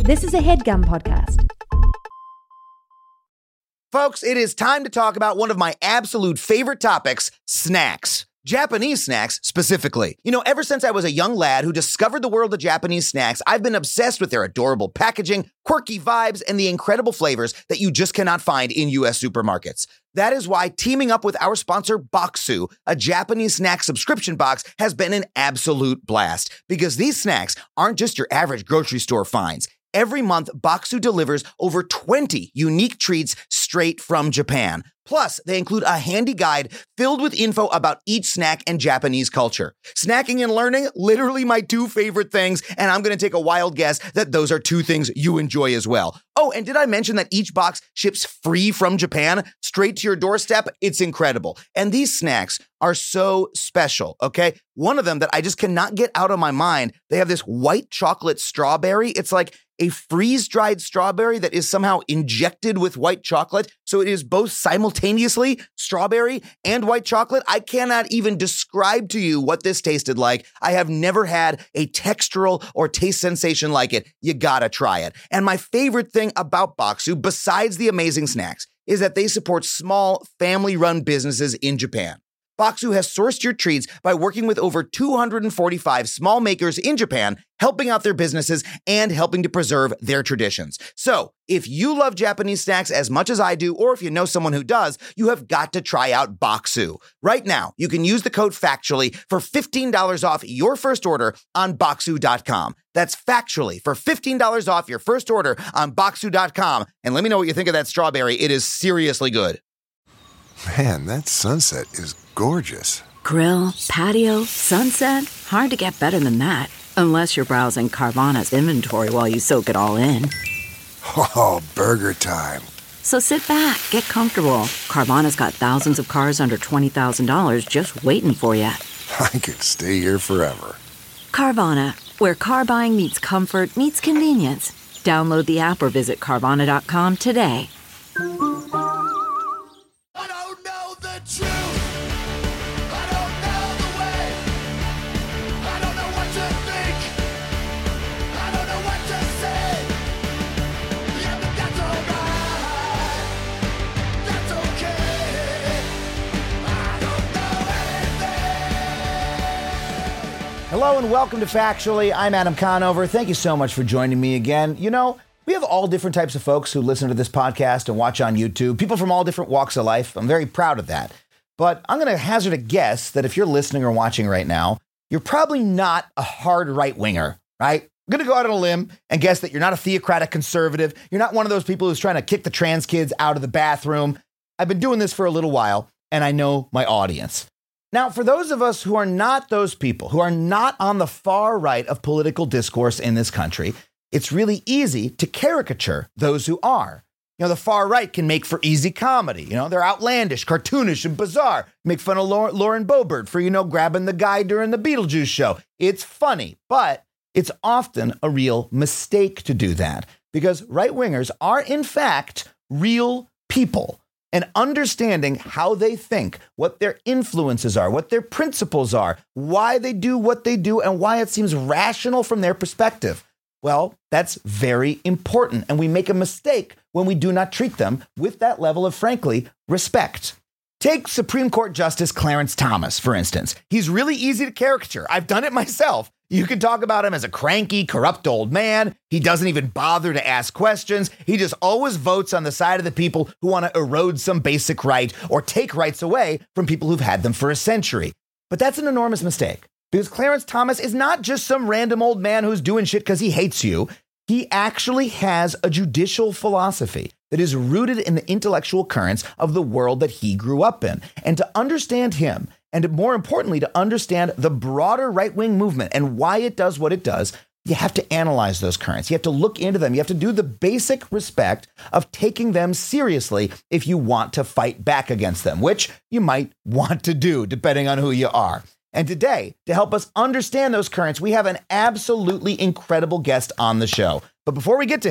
This is a HeadGum podcast. Folks, it is time to talk about one of my absolute favorite topics, snacks. Japanese snacks, specifically. You know, ever since I was a young lad who discovered the world of Japanese snacks, I've been obsessed with their adorable packaging, quirky vibes, and the incredible flavors that you just cannot find in U.S. supermarkets. That is why teaming up with our sponsor, Bokksu, a Japanese snack subscription box, has been an absolute blast. Because these snacks aren't just your average grocery store finds. Every month, Bokksu delivers over 20 unique treats straight from Japan. Plus, they include a handy guide filled with info about each snack and Japanese culture. Snacking and learning, literally my two favorite things, and I'm going to take a wild guess that those are two things you enjoy as well. Oh, and did I mention that each box ships free from Japan, straight to your doorstep? It's incredible. And these snacks are so special, okay? One of them that I just cannot get out of my mind, they have this white chocolate strawberry. It's like a freeze-dried strawberry that is somehow injected with white chocolate, so it is both simultaneously strawberry and white chocolate. I cannot even describe to you what this tasted like. I have never had a textural or taste sensation like it. You gotta try it. And my favorite thing about Bokksu, besides the amazing snacks, is that they support small, family-run businesses in Japan. Bokksu has sourced your treats by working with over 245 small makers in Japan, helping out their businesses and helping to preserve their traditions. So, if you love Japanese snacks as much as I do, or if you know someone who does, you have got to try out Bokksu. Right now, you can use the code FACTUALLY for $15 off your first order on Bokksu.com. That's Factually for $15 off your first order on Bokksu.com. And let me know what you think of that strawberry. It is seriously good. Man, that sunset is gorgeous. Grill, patio, sunset. Hard to get better than that. Unless you're browsing Carvana's inventory while you soak it all in. Oh, burger time. So sit back, get comfortable. Carvana's got thousands of cars under $20,000 just waiting for you. I could stay here forever. Carvana, where car buying meets comfort meets convenience. Download the app or visit Carvana.com today. Hello and welcome to Factually. I'm Adam Conover. Thank you so much for joining me again. You know, we have all different types of folks who listen to this podcast and watch on YouTube, people from all different walks of life. I'm very proud of that. But I'm going to hazard a guess that if you're listening or watching right now, you're probably not a hard right-winger, right? I'm going to go out on a limb and guess that you're not a theocratic conservative. You're not one of those people who's trying to kick the trans kids out of the bathroom. I've been doing this for a little while, and I know my audience. Now, for those of us who are not those people, who are not on the far right of political discourse in this country, it's really easy to caricature those who are. You know, the far right can make for easy comedy. You know, they're outlandish, cartoonish, and bizarre. Make fun of Lauren Boebert for, grabbing the guy during the Beetlejuice show. It's funny, but it's often a real mistake to do that because right-wingers are, in fact, real people. And understanding how they think, what their influences are, what their principles are, why they do what they do, and why it seems rational from their perspective. Well, that's very important. And we make a mistake when we do not treat them with that level of, frankly, respect. Take Supreme Court Justice Clarence Thomas, for instance. He's really easy to caricature. I've done it myself. You can talk about him as a cranky, corrupt old man. He doesn't even bother to ask questions. He just always votes on the side of the people who want to erode some basic right or take rights away from people who've had them for a century. But that's an enormous mistake because Clarence Thomas is not just some random old man who's doing shit because he hates you. He actually has a judicial philosophy that is rooted in the intellectual currents of the world that he grew up in. And to understand him, and more importantly, to understand the broader right-wing movement and why it does what it does, you have to analyze those currents. You have to look into them. You have to do the basic respect of taking them seriously if you want to fight back against them, which you might want to do depending on who you are. And today, to help us understand those currents, we have an absolutely incredible guest on the show. But before we get to him,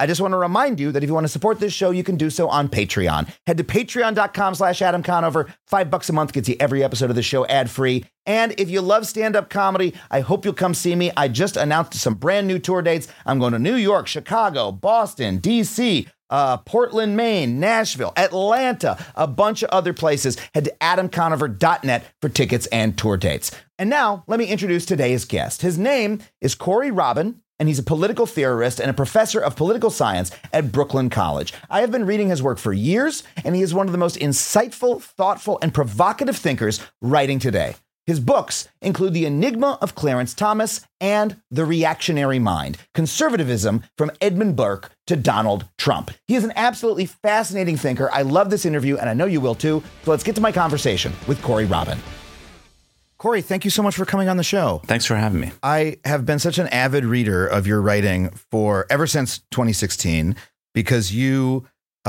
I just want to remind you that if you want to support this show, you can do so on Patreon. Head to patreon.com/Adam Conover. $5 a month gets you every episode of the show ad-free. And if you love stand-up comedy, I hope you'll come see me. I just announced some brand new tour dates. I'm going to New York, Chicago, Boston, DC, Portland, Maine, Nashville, Atlanta, a bunch of other places. Head to adamconover.net for tickets and tour dates. And now, let me introduce today's guest. His name is Corey Robin, and he's a political theorist and a professor of political science at Brooklyn College. I have been reading his work for years, and he is one of the most insightful, thoughtful, and provocative thinkers writing today. His books include The Enigma of Clarence Thomas and The Reactionary Mind, Conservatism from Edmund Burke to Donald Trump. He is an absolutely fascinating thinker. I love this interview, and I know you will too. So let's get to my conversation with Corey Robin. Corey, thank you so much for coming on the show. Thanks for having me. I have been such an avid reader of your writing ever since 2016, because you,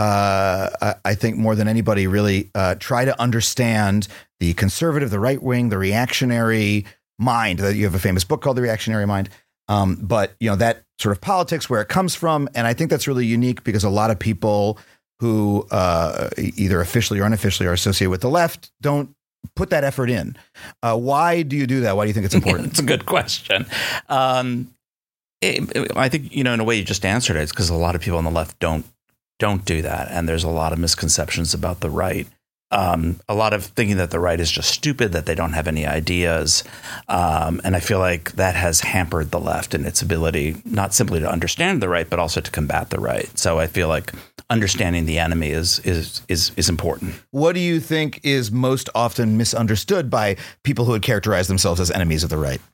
I think more than anybody, really try to understand the conservative, the right wing, the reactionary mind. You have a famous book called The Reactionary Mind. But, that sort of politics, where it comes from. And I think that's really unique because a lot of people who either officially or unofficially are associated with the left don't put that effort in. Why do you do that? Why do you think it's important? It's a good question. I think, in a way you just answered it. It's because a lot of people on the left don't do that. And there's a lot of misconceptions about the right. A lot of thinking that the right is just stupid, that they don't have any ideas. And I feel like that has hampered the left in its ability, not simply to understand the right, but also to combat the right. So I feel like understanding the enemy is important. What do you think is most often misunderstood by people who would characterize themselves as enemies of the right?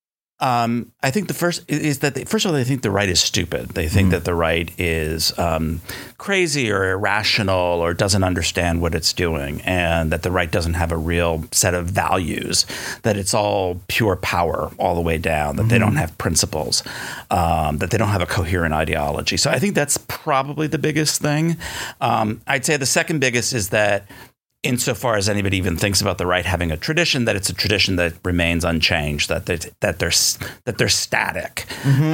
I think the first is that, first of all, they think the right is stupid. They think that the right is crazy or irrational or doesn't understand what it's doing, and that the right doesn't have a real set of values, that it's all pure power all the way down, that they don't have principles, that they don't have a coherent ideology. So I think that's probably the biggest thing. I'd say the second biggest is that, insofar as anybody even thinks about the right having a tradition, that it's a tradition that remains unchanged, that they're static,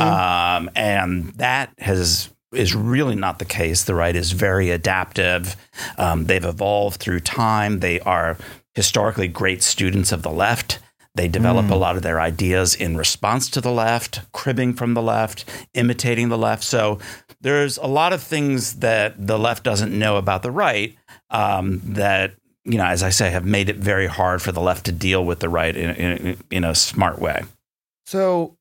and that is really not the case. The right is very adaptive. They've evolved through time. They are historically great students of the left. They develop a lot of their ideas in response to the left, cribbing from the left, imitating the left. So there's a lot of things that the left doesn't know about the right that, as I say, have made it very hard for the left to deal with the right in a smart way. So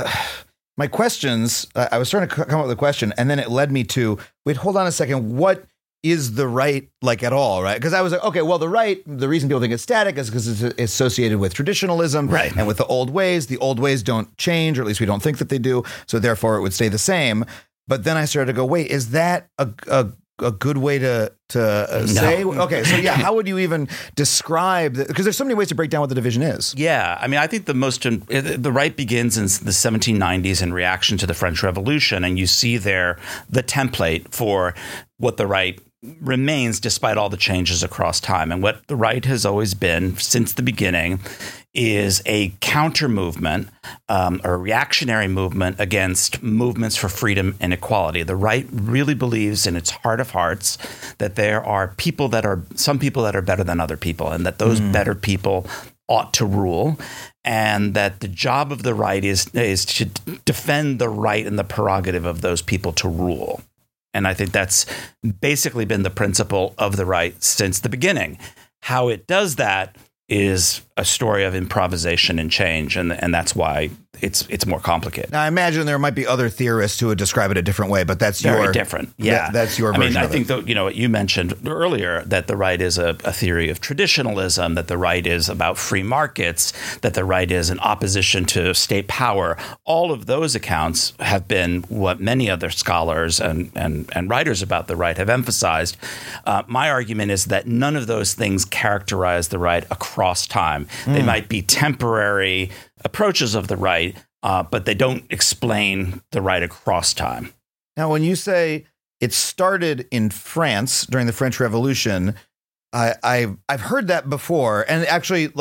my questions, I was trying to come up with a question, and then it led me to, wait, hold on a second. What is the right like at all, right? Because I was like, okay, well, the right, the reason people think it's static is because it's associated with traditionalism, right, and with the old ways. The old ways don't change, or at least we don't think that they do. So therefore it would stay the same. But then I started to go, wait, is that a good way to say? Okay, so yeah, how would you even describe that? Because there's so many ways to break down what the division is. Yeah, I mean, I think the right begins in the 1790s in reaction to the French Revolution, and you see there the template for what the right remains despite all the changes across time. And what the right has always been since the beginning is a counter movement, or a reactionary movement against movements for freedom and equality. The right really believes in its heart of hearts that there are some people that are better than other people, and that those better people ought to rule, and that the job of the right is to defend the right and the prerogative of those people to rule. And I think that's basically been the principle of the right since the beginning. How it does that is a story of improvisation and change, and that's why it's more complicated. Now, I imagine there might be other theorists who would describe it a different way, but that's very different. Yeah, that's your version. I think that what you mentioned earlier, that the right is a theory of traditionalism, that the right is about free markets, that the right is in opposition to state power. All of those accounts have been what many other scholars and writers about the right have emphasized. My argument is that none of those things characterize the right across time. They might be temporary approaches of the right, but they don't explain the right across time. Now, when you say it started in France during the French Revolution, I've heard that before, and actually, like,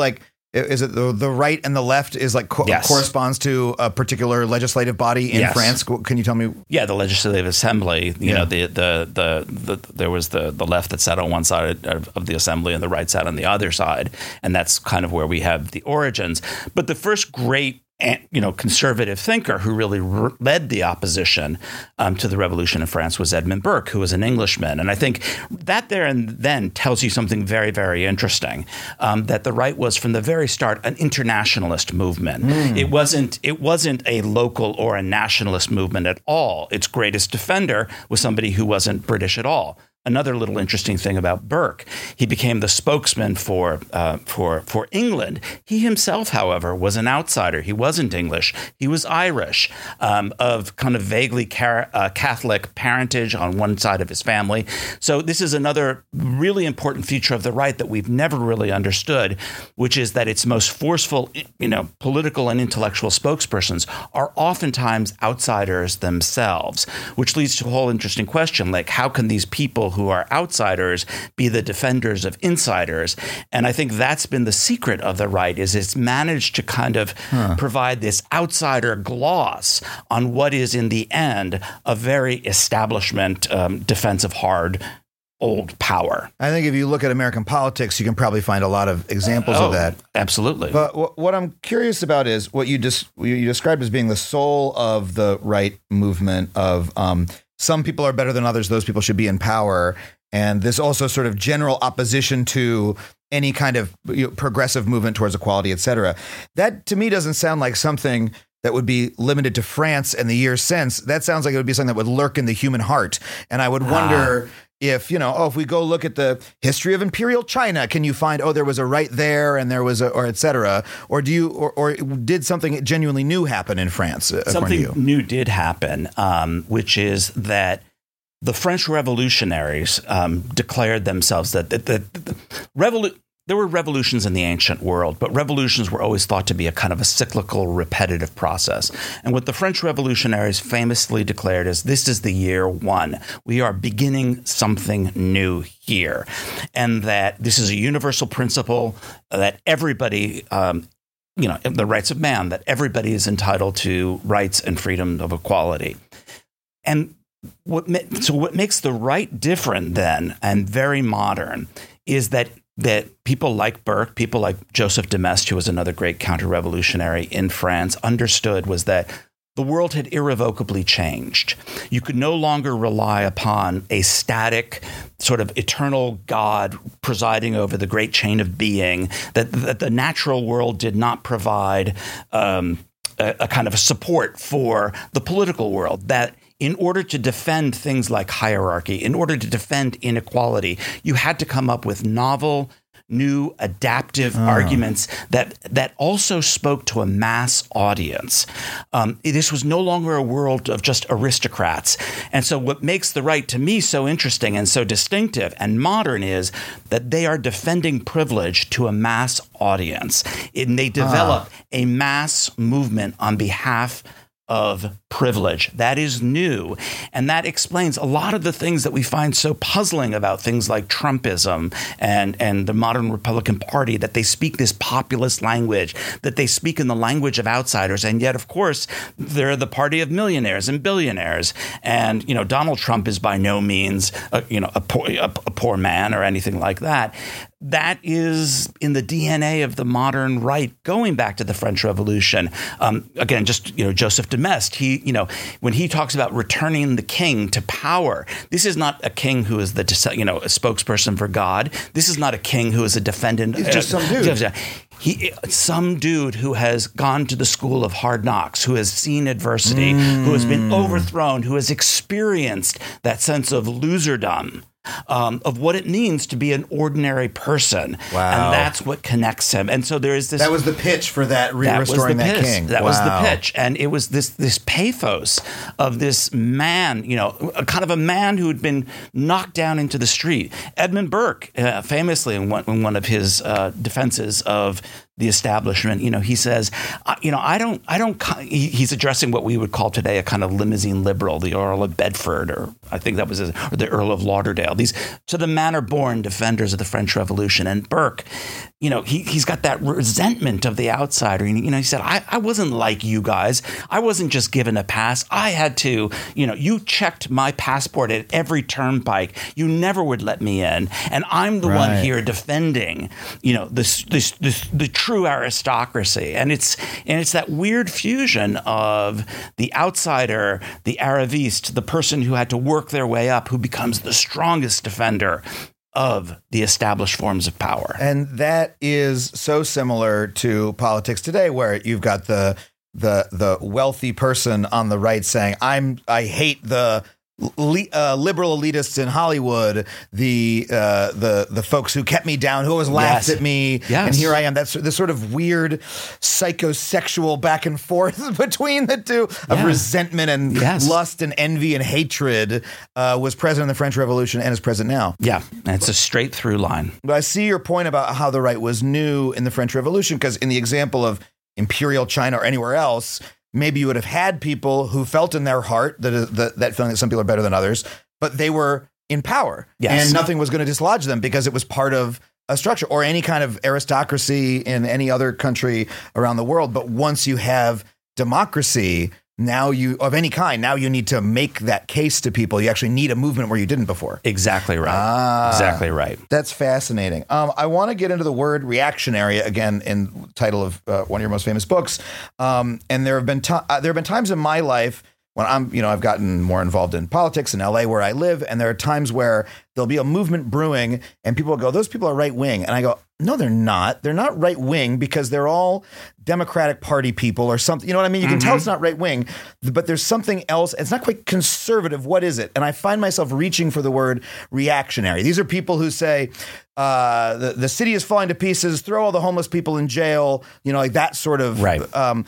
Is it the right and the left is like Yes. corresponds to a particular legislative body in Yes. France? Can you tell me? Yeah, the Legislative Assembly. You know, there was the left that sat on one side of the assembly and the right sat on the other side, and that's kind of where we have the origins. But the first great conservative thinker who really led the opposition to the revolution in France was Edmund Burke, who was an Englishman. And I think that there and then tells you something very, very interesting, that the right was from the very start an internationalist movement. It wasn't a local or a nationalist movement at all. Its greatest defender was somebody who wasn't British at all. Another little interesting thing about Burke, he became the spokesman for England. He himself, however, was an outsider. He wasn't English. He was Irish, of kind of vaguely Catholic parentage on one side of his family. So this is another really important feature of the right that we've never really understood, which is that its most forceful, political and intellectual spokespersons are oftentimes outsiders themselves, which leads to a whole interesting question, like how can these people who are outsiders be the defenders of insiders? And I think that's been the secret of the right, is it's managed to kind of provide this outsider gloss on what is in the end a very establishment defense of hard old power. I think if you look at American politics, you can probably find a lot of examples of that. Absolutely. But what I'm curious about is what you described as being the soul of the right movement of some people are better than others. Those people should be in power. And this also sort of general opposition to any kind of progressive movement towards equality, et cetera. That to me doesn't sound like something that would be limited to France and the years since. That sounds like it would be something that would lurk in the human heart. And I would wonder if, if we go look at the history of imperial China, can you find, there was a right there and there was or et cetera? Or do you, or did something genuinely new happen in France? Something new did happen, which is that the French revolutionaries declared themselves that there were revolutions in the ancient world, but revolutions were always thought to be a kind of a cyclical, repetitive process. And what the French revolutionaries famously declared is, this is the year one. We are beginning something new here. And that this is a universal principle that everybody, the rights of man, that everybody is entitled to rights and freedom of equality. And what makes the right different then and very modern is that people like Burke, people like Joseph de Maistre, who was another great counter-revolutionary in France, understood was that the world had irrevocably changed. You could no longer rely upon a static, sort of eternal God presiding over the great chain of being, that the natural world did not provide a kind of a support for the political world, that in order to defend things like hierarchy, in order to defend inequality, you had to come up with novel, new, adaptive arguments that also spoke to a mass audience. This was no longer a world of just aristocrats. And so what makes the right to me so interesting and so distinctive and modern is that they are defending privilege to a mass audience. And they develop a mass movement on behalf of privilege. That is new. And that explains a lot of the things that we find so puzzling about things like Trumpism and the modern Republican Party, that they speak this populist language, that they speak in the language of outsiders. And yet, of course, they're the party of millionaires and billionaires. And, Donald Trump is by no means, a poor man or anything like that. That is in the DNA of the modern right, going back to the French Revolution. Again, Joseph de Maistre, when he talks about returning the king to power, this is not a king who is a spokesperson for God. This is not a king who is a defendant. He's just some dude. Some dude who has gone to the school of hard knocks, who has seen adversity, who has been overthrown, who has experienced that sense of loserdom. Of what it means to be an ordinary person. Wow. And that's what connects him. And so there is this... That was the pitch for that, restoring that king. That was the pitch. And it was this pathos of this man, kind of a man who had been knocked down into the street. Edmund Burke, famously in one of his defenses of the establishment. He says, he's addressing what we would call today a kind of limousine liberal, the Earl of Bedford, or I think that was or the Earl of Lauderdale, these to the manner-born defenders of the French Revolution. And Burke, he's got that resentment of the outsider. He said, I wasn't like you guys. I wasn't just given a pass. I had to, you checked my passport at every turnpike. You never would let me in. And I'm the one here defending, the true aristocracy. And it's that weird fusion of the outsider, the Arriviste, the person who had to work their way up, who becomes the strongest defender of the established forms of power. And that is so similar to politics today, where you've got the wealthy person on the right saying, I hate the liberal elitists in Hollywood, the folks who kept me down, who always laughed at me, and here I am. That's this sort of weird psychosexual back and forth between the two of resentment and lust and envy and hatred was present in the French Revolution and is present now. Yeah, and it's a straight through line. But I see your point about how the right was new in the French Revolution, because in the example of Imperial China or anywhere else, maybe you would have had people who felt in their heart that feeling that some people are better than others, but they were in power, and nothing was going to dislodge them because it was part of a structure, or any kind of aristocracy in any other country around the world. But once you have democracy, now you need to make that case to people. You actually need a movement where you didn't before. Exactly right. Exactly right. That's fascinating. I want to get into the word reactionary again in title of one of your most famous books. And there have been times in my life when I've gotten more involved in politics in LA where I live, and there are times where there'll be a movement brewing and people will go, those people are right wing. And I go, no, they're not. They're not right wing because they're all Democratic Party people or something. You know what I mean? You can tell it's not right wing, but there's something else. It's not quite conservative. What is it? And I find myself reaching for the word reactionary. These are people who say the city is falling to pieces, throw all the homeless people in jail, like that sort of. Right.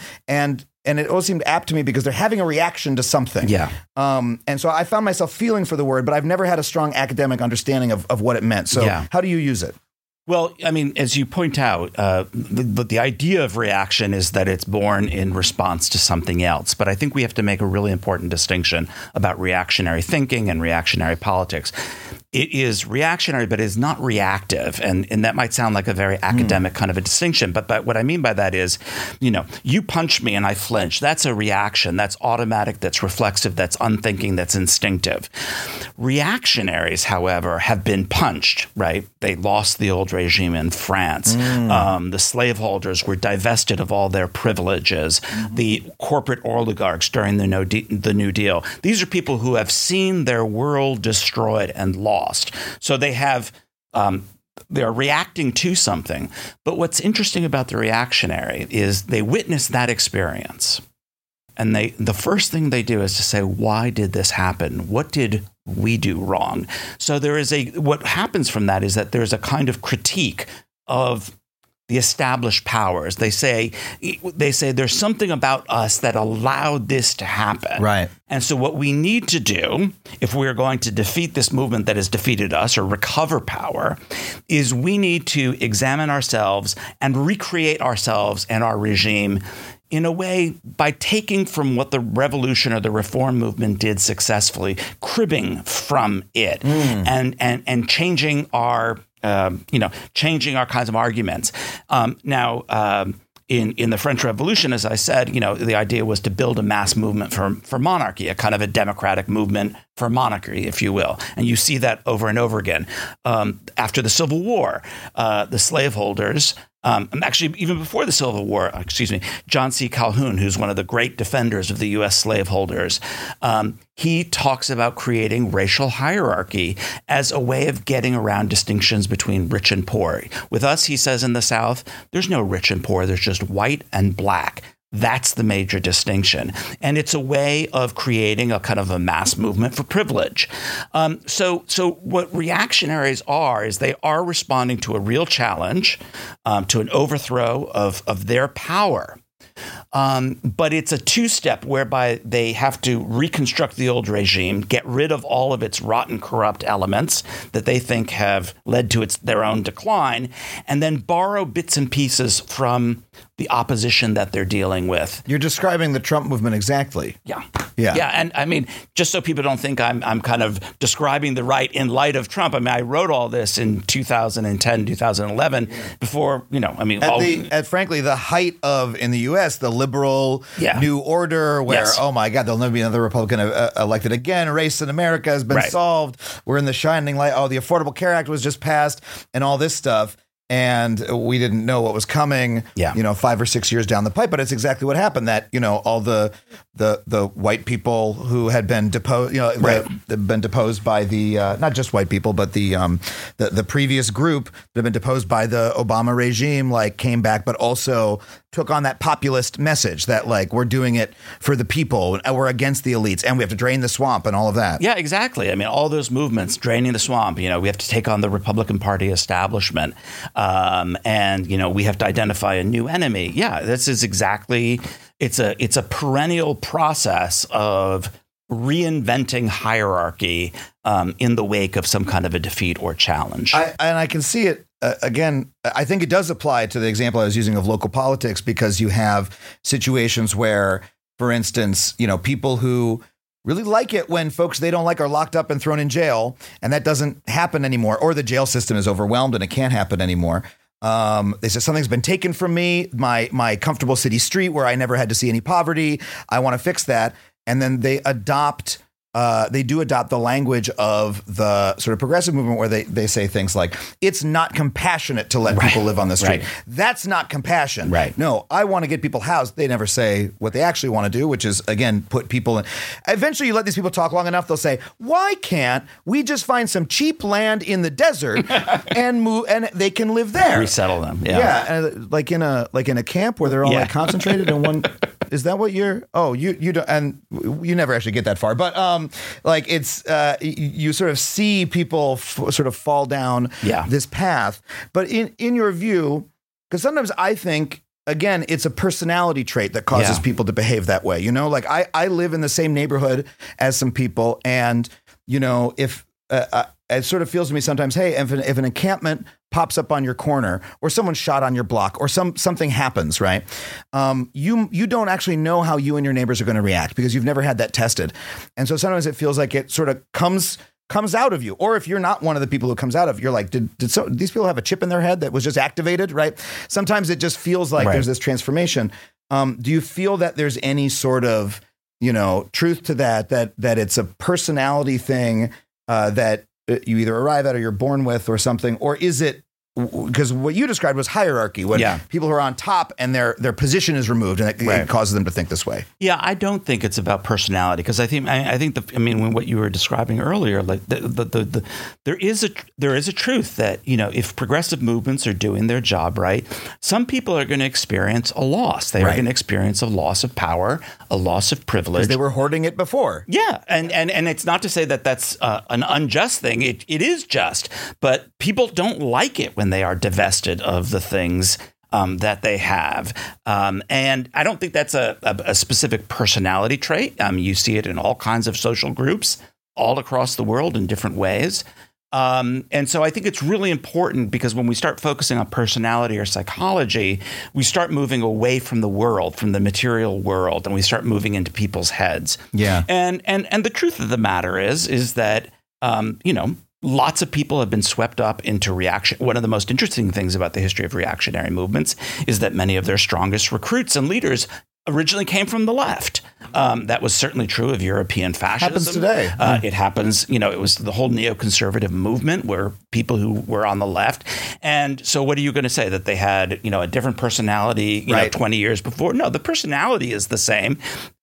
And it always seemed apt to me because they're having a reaction to something. Yeah. And so I found myself feeling for the word, but I've never had a strong academic understanding of what it meant. So how do you use it? Well, I mean, as you point out, the idea of reaction is that it's born in response to something else. But I think we have to make a really important distinction about reactionary thinking and reactionary politics. It is reactionary, but it is not reactive. And that might sound like a very academic kind of a distinction. But what I mean by that is, you punch me and I flinch. That's a reaction. That's automatic. That's reflexive. That's unthinking. That's instinctive. Reactionaries, however, have been punched, right? They lost the old regime in France. The slaveholders were divested of all their privileges. The corporate oligarchs during the New Deal. These are people who have seen their world destroyed and lost. So they have they're reacting to something. But what's interesting about the reactionary is they witness that experience. And the first thing they do is to say, why did this happen? What did we do wrong? So what happens from that is that there's a kind of critique of the established powers. They say there's something about us that allowed this to happen. Right. And so what we need to do, if we're going to defeat this movement that has defeated us or recover power, is we need to examine ourselves and recreate ourselves and our regime in a way by taking from what the revolution or the reform movement did successfully, cribbing from it and changing our changing our kinds of arguments. In the French Revolution, as I said, the idea was to build a mass movement for monarchy, a kind of a democratic movement for monarchy, if you will. And you see that over and over again. After the Civil War, the slaveholders, actually even before the Civil War, John C. Calhoun, who's one of the great defenders of the U.S. slaveholders, he talks about creating racial hierarchy as a way of getting around distinctions between rich and poor. With us, he says, in the South, there's no rich and poor. There's just white and black. That's the major distinction. And it's a way of creating a kind of a mass movement for privilege. So what reactionaries are is they are responding to a real challenge, to an overthrow of their power. But it's a two-step whereby they have to reconstruct the old regime, get rid of all of its rotten, corrupt elements that they think have led to their own decline, and then borrow bits and pieces from the opposition that they're dealing with. You're describing the Trump movement exactly. Yeah. Yeah. Yeah. And I mean, just so people don't think I'm kind of describing the right in light of Trump. I mean, I wrote all this in 2010, 2011 before, frankly, the height of, in the U.S., the liberal New Order where, oh my God, there'll never be another Republican elected again. Race in America has been solved. We're in the shining light. Oh, the Affordable Care Act was just passed and all this stuff. And we didn't know what was coming, 5 or 6 years down the pipe. But it's exactly what happened, that, all the white people who had been deposed, been deposed by the, not just white people, but the previous group that had been deposed by the Obama regime, came back, but also took on that populist message that, we're doing it for the people and we're against the elites and we have to drain the swamp and all of that. Yeah, exactly. I mean, all those movements, draining the swamp, we have to take on the Republican Party establishment. And we have to identify a new enemy. Yeah, this is exactly. It's a perennial process of reinventing hierarchy in the wake of some kind of a defeat or challenge. I can see it again. I think it does apply to the example I was using of local politics, because you have situations where, for instance, people who really like it when folks they don't like are locked up and thrown in jail, and that doesn't happen anymore, or the jail system is overwhelmed and it can't happen anymore. They said something's been taken from me, my comfortable city street where I never had to see any poverty. I want to fix that. And then they do adopt the language of the sort of progressive movement where they say things like, it's not compassionate to let people live on the street. Right. That's not compassion. Right. No, I want to get people housed. They never say what they actually want to do, which is, again, put people in. Eventually, you let these people talk long enough, they'll say, why can't we just find some cheap land in the desert and move, and they can live there? Resettle them. Yeah. Yeah. Like in a camp where they're all concentrated in one. Is that what you're? Oh, you don't, and you never actually get that far. But it's you sort of see people sort of fall down this path. But in your view, because sometimes I think, again, it's a personality trait that causes people to behave that way. I live in the same neighborhood as some people, and if it sort of feels to me sometimes, hey, if an encampment pops up on your corner, or someone's shot on your block, or something happens, right? You don't actually know how you and your neighbors are going to react because you've never had that tested. And so sometimes it feels like it sort of comes out of you. Or if you're not one of the people who comes out of, you're like, did these people have a chip in their head that was just activated, right? Sometimes it just feels like there's this transformation. Do you feel that there's any sort of, truth to that it's a personality thing that you either arrive at or you're born with or something? Or is it, because what you described was hierarchy, when people who are on top and their position is removed, and it causes them to think this way. Yeah, I don't think it's about personality, because I think when what you were describing earlier, like there is a truth that if progressive movements are doing their job right, some people are going to experience a loss. They are going to experience a loss of power, a loss of privilege. Because they were hoarding it before. Yeah, and it's not to say that that's an unjust thing. It is just, but people don't like it when they are divested of the things that they have. And I don't think that's a specific personality trait. You see it in all kinds of social groups all across the world in different ways. And so I think it's really important, because when we start focusing on personality or psychology, we start moving away from the world, from the material world, and we start moving into people's heads. Yeah. And the truth of the matter is that, lots of people have been swept up into reaction. One of the most interesting things about the history of reactionary movements is that many of their strongest recruits and leaders originally came from the left. That was certainly true of European fascism. Happens today. It happens, it was the whole neoconservative movement where people who were on the left. And so what are you going to say? That they had, a different personality, 20 years before? No, the personality is the same.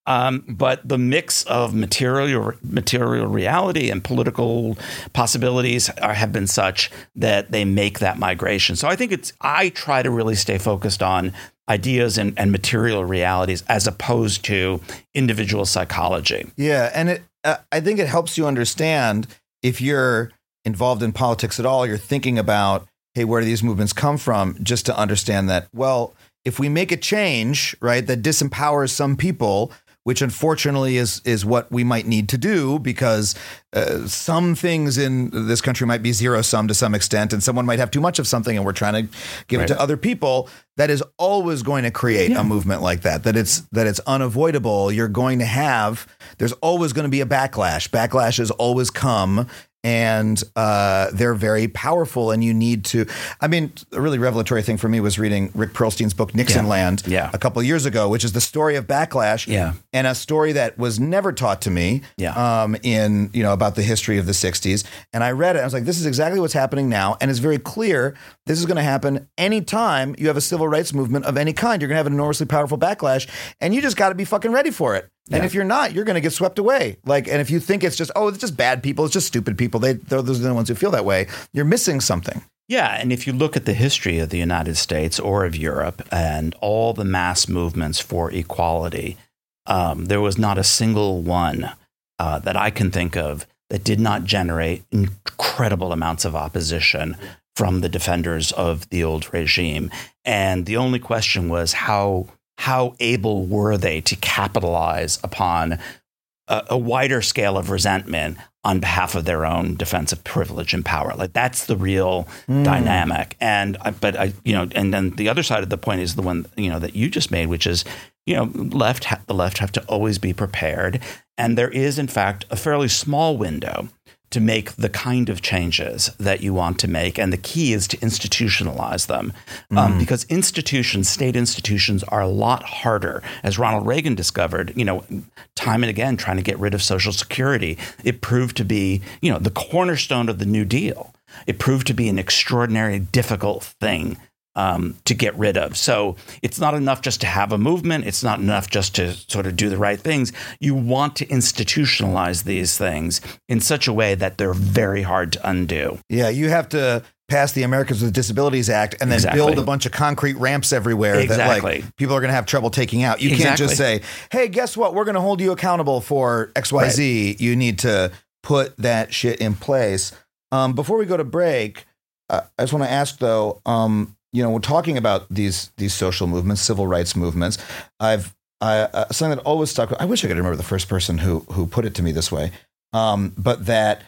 But the mix of material reality and political possibilities have been such that they make that migration. So I think I try to really stay focused on ideas and material realities as opposed to individual psychology. Yeah, and I think it helps you understand, if you're involved in politics at all, you're thinking about, hey, where do these movements come from? Just to understand that, well, if we make a change, right, that disempowers some people, which unfortunately is what we might need to do, because some things in this country might be zero sum to some extent, and someone might have too much of something and we're trying to give it to other people. That is always going to create a movement like that it's unavoidable. You're going to there's always going to be a backlash. Backlashes always come. And they're very powerful, and you need to. I mean, a really revelatory thing for me was reading Rick Perlstein's book Nixonland a couple of years ago, which is the story of backlash, and a story that was never taught to me in about the history of the 60s. And I read it, and I was like, this is exactly what's happening now, and it's very clear this is going to happen anytime you have a civil rights movement of any kind. You're going to have an enormously powerful backlash, and you just got to be fucking ready for it. And if you're not, you're going to get swept away. And if you think it's just bad people, it's just stupid people, those are the ones who feel that way, you're missing something. Yeah, and if you look at the history of the United States or of Europe and all the mass movements for equality, there was not a single one that I can think of that did not generate incredible amounts of opposition from the defenders of the old regime. And the only question was how able were they to capitalize upon a wider scale of resentment on behalf of their own defensive privilege and power? Like, that's the real dynamic. And and then the other side of the point is the one that you just made, which is the left have to always be prepared, and there is in fact a fairly small window to make the kind of changes that you want to make. And the key is to institutionalize them, because state institutions are a lot harder. As Ronald Reagan discovered, time and again, trying to get rid of Social Security, it proved to be, the cornerstone of the New Deal. It proved to be an extraordinarily difficult thing to get rid of. So it's not enough just to have a movement. It's not enough just to sort of do the right things. You want to institutionalize these things in such a way that they're very hard to undo. Yeah, you have to pass the Americans with Disabilities Act and then build a bunch of concrete ramps everywhere that people are going to have trouble taking out. You can't just say, hey, guess what? We're going to hold you accountable for XYZ. Right. You need to put that shit in place. Before we go to break, I just want to ask, though, we're talking about these social movements, civil rights movements. Something that always stuck. I wish I could remember the first person who put it to me this way. But that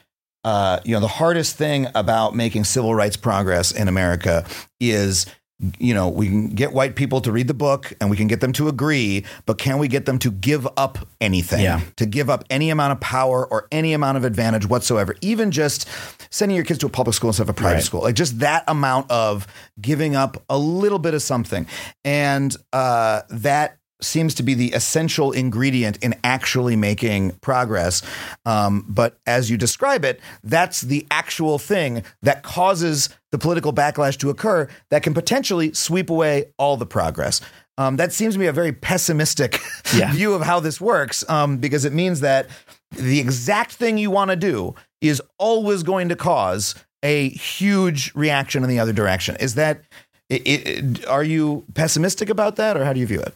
the hardest thing about making civil rights progress in America is, we can get white people to read the book and we can get them to agree, but can we get them to give up anything? Yeah. To give up any amount of power or any amount of advantage whatsoever, even just sending your kids to a public school instead of a private school, like just that amount of giving up a little bit of something. And that seems to be the essential ingredient in actually making progress. But as you describe it, that's the actual thing that causes the political backlash to occur that can potentially sweep away all the progress. That seems to be a very pessimistic view of how this works, because it means that the exact thing you want to do is always going to cause a huge reaction in the other direction. Is that, are you pessimistic about that, or how do you view it?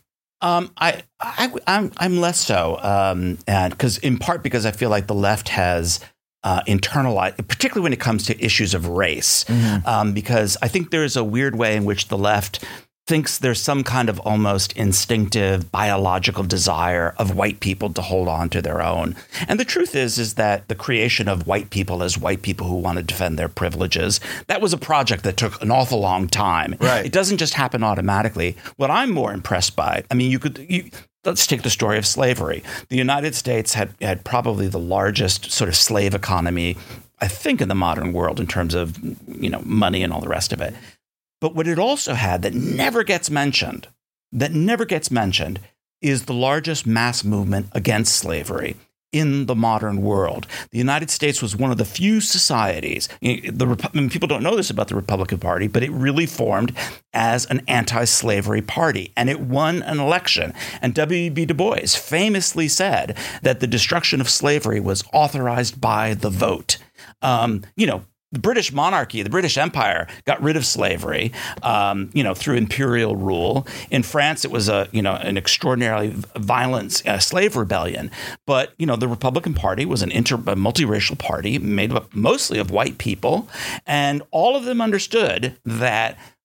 I'm less so, and because I feel like the left has internalized, particularly when it comes to issues of race, because I think there is a weird way in which the left thinks there's some kind of almost instinctive biological desire of white people to hold on to their own. And the truth is that the creation of white people as white people who want to defend their privileges, that was a project that took an awful long time. Right. It doesn't just happen automatically. What I'm more impressed by, let's take the story of slavery. The United States had probably the largest sort of slave economy, I think, in the modern world in terms of, money and all the rest of it. But what it also had that never gets mentioned, is the largest mass movement against slavery in the modern world. The United States was one of the few societies, people don't know this about the Republican Party, but it really formed as an anti-slavery party, and it won an election. And W.E.B. Du Bois famously said that the destruction of slavery was authorized by the vote. The British monarchy, the British Empire, got rid of slavery, through imperial rule. In France, it was an extraordinarily violent slave rebellion. But the Republican Party was a multiracial party made up mostly of white people, and all of them understood that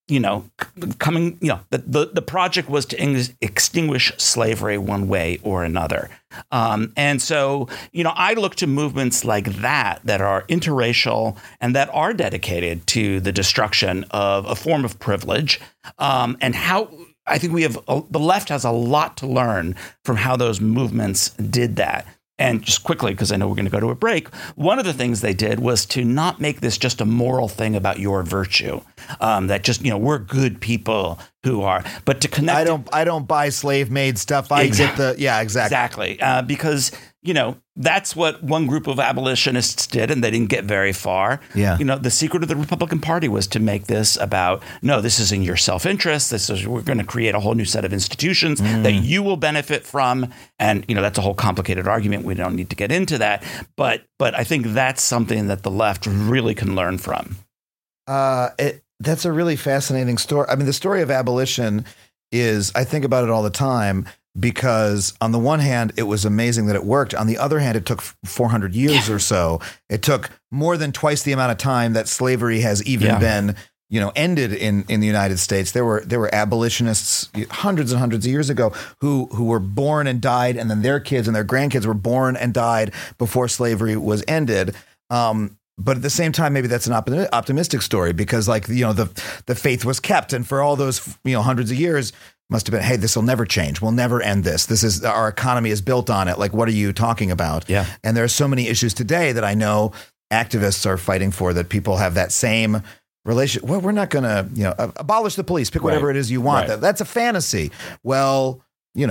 coming, the project was to extinguish slavery one way or another. And so, I look to movements like that are interracial and that are dedicated to the destruction of a form of privilege, and how I think the left has a lot to learn from how those movements did that. And just quickly, because I know we're going to go to a break, one of the things they did was to not make this just a moral thing about your virtue, that just, we're good people who are, but to connect. I don't buy slave-made stuff. Exactly. Exactly. Because, that's what one group of abolitionists did, and they didn't get very far. Yeah. The secret of the Republican Party was to make this about, no, this is in your self-interest. We're going to create a whole new set of institutions that you will benefit from. And, that's a whole complicated argument. We don't need to get into that. But I think that's something that the left really can learn from. That's a really fascinating story. I mean, the story of abolition is, I think about it all the time, because on the one hand, it was amazing that it worked. On the other hand, it took 400 years or so. It took more than twice the amount of time that slavery has even been, ended in the United States. There were abolitionists hundreds and hundreds of years ago who were born and died, and then their kids and their grandkids were born and died before slavery was ended. But at the same time, maybe that's an optimistic story, because the faith was kept, and for all those hundreds of years, must have been, hey, this will never change. We'll never end this. This is, our economy is built on it. Like, what are you talking about? Yeah. And there are so many issues today that I know activists are fighting for, that people have that same relation. Well, we're not going to, abolish the police, pick whatever it is you want. Right. That's a fantasy. Well,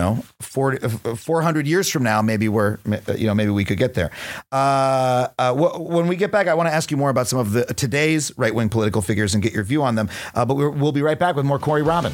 400 years from now, maybe maybe we could get there. When we get back, I want to ask you more about some of today's right-wing political figures and get your view on them. But we'll be right back with more Corey Robin.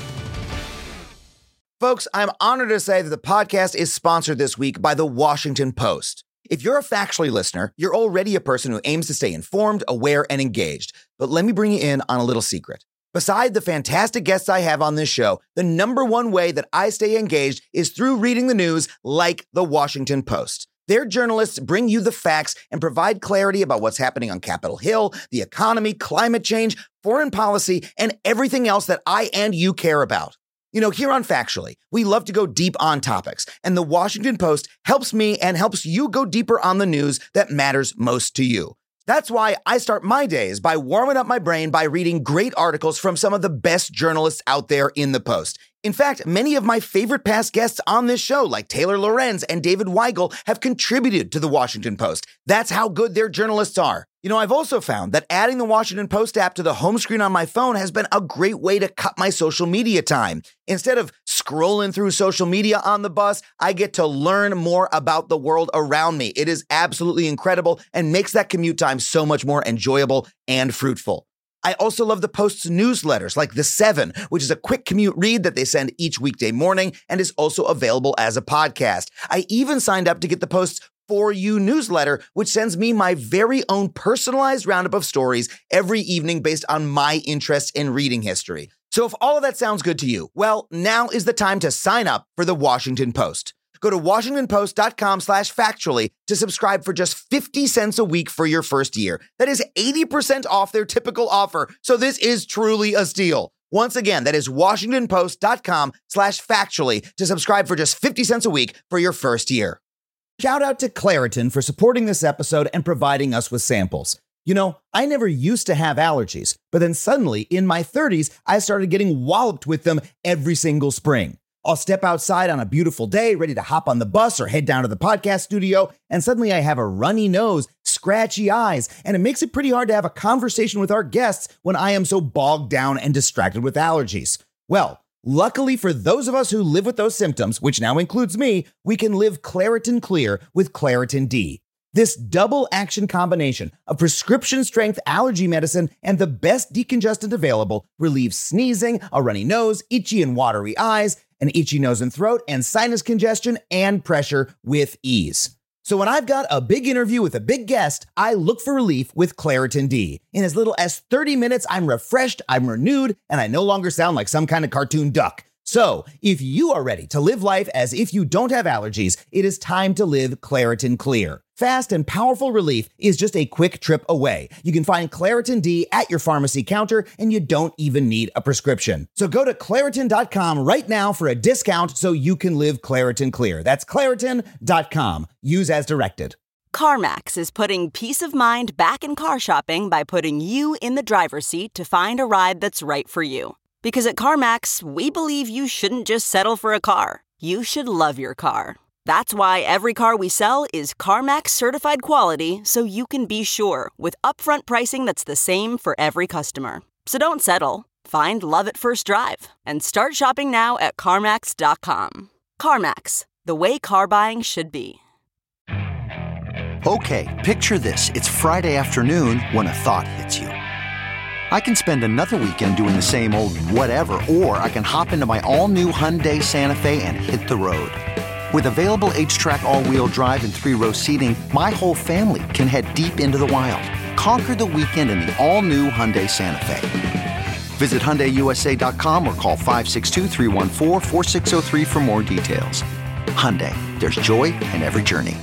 Folks, I'm honored to say that the podcast is sponsored this week by The Washington Post. If you're a Factually listener, you're already a person who aims to stay informed, aware, and engaged. But let me bring you in on a little secret. Beside the fantastic guests I have on this show, the number one way that I stay engaged is through reading the news like The Washington Post. Their journalists bring you the facts and provide clarity about what's happening on Capitol Hill, the economy, climate change, foreign policy, and everything else that I and you care about. Here on Factually, we love to go deep on topics, and The Washington Post helps me and helps you go deeper on the news that matters most to you. That's why I start my days by warming up my brain by reading great articles from some of the best journalists out there in the Post. In fact, many of my favorite past guests on this show, like Taylor Lorenz and David Weigel, have contributed to The Washington Post. That's how good their journalists are. I've also found that adding the Washington Post app to the home screen on my phone has been a great way to cut my social media time. Instead of scrolling through social media on the bus, I get to learn more about the world around me. It is absolutely incredible and makes that commute time so much more enjoyable and fruitful. I also love the Post's newsletters like The 7, which is a quick commute read that they send each weekday morning and is also available as a podcast. I even signed up to get the Post's For You newsletter, which sends me my very own personalized roundup of stories every evening based on my interests in reading history. So if all of that sounds good to you, well, now is the time to sign up for The Washington Post. Go to WashingtonPost.com/factually to subscribe for just 50 cents a week for your first year. That is 80% off their typical offer. So this is truly a steal. Once again, that is WashingtonPost.com/factually to subscribe for just 50 cents a week for your first year. Shout out to Claritin for supporting this episode and providing us with samples. I never used to have allergies, but then suddenly in my 30s, I started getting walloped with them every single spring. I'll step outside on a beautiful day, ready to hop on the bus or head down to the podcast studio, and suddenly I have a runny nose, scratchy eyes, and it makes it pretty hard to have a conversation with our guests when I am so bogged down and distracted with allergies. Well, luckily for those of us who live with those symptoms, which now includes me, we can live Claritin Clear with Claritin D. This double action combination of prescription strength allergy medicine and the best decongestant available relieves sneezing, a runny nose, itchy and watery eyes, an itchy nose and throat, and sinus congestion and pressure with ease. So when I've got a big interview with a big guest, I look for relief with Claritin D. In as little as 30 minutes, I'm refreshed, I'm renewed, and I no longer sound like some kind of cartoon duck. So, if you are ready to live life as if you don't have allergies, it is time to live Claritin Clear. Fast and powerful relief is just a quick trip away. You can find Claritin D at your pharmacy counter, and you don't even need a prescription. So go to Claritin.com right now for a discount so you can live Claritin Clear. That's Claritin.com. Use as directed. CarMax is putting peace of mind back in car shopping by putting you in the driver's seat to find a ride that's right for you. Because at CarMax, we believe you shouldn't just settle for a car. You should love your car. That's why every car we sell is CarMax certified quality, so you can be sure with upfront pricing that's the same for every customer. So don't settle. Find love at first drive and start shopping now at CarMax.com. CarMax, the way car buying should be. Okay, picture this. It's Friday afternoon when a thought hits you. I can spend another weekend doing the same old whatever, or I can hop into my all-new Hyundai Santa Fe and hit the road. With available H-Track all-wheel drive and 3-row seating, my whole family can head deep into the wild. Conquer the weekend in the all-new Hyundai Santa Fe. Visit HyundaiUSA.com or call 562-314-4603 for more details. Hyundai, there's joy in every journey.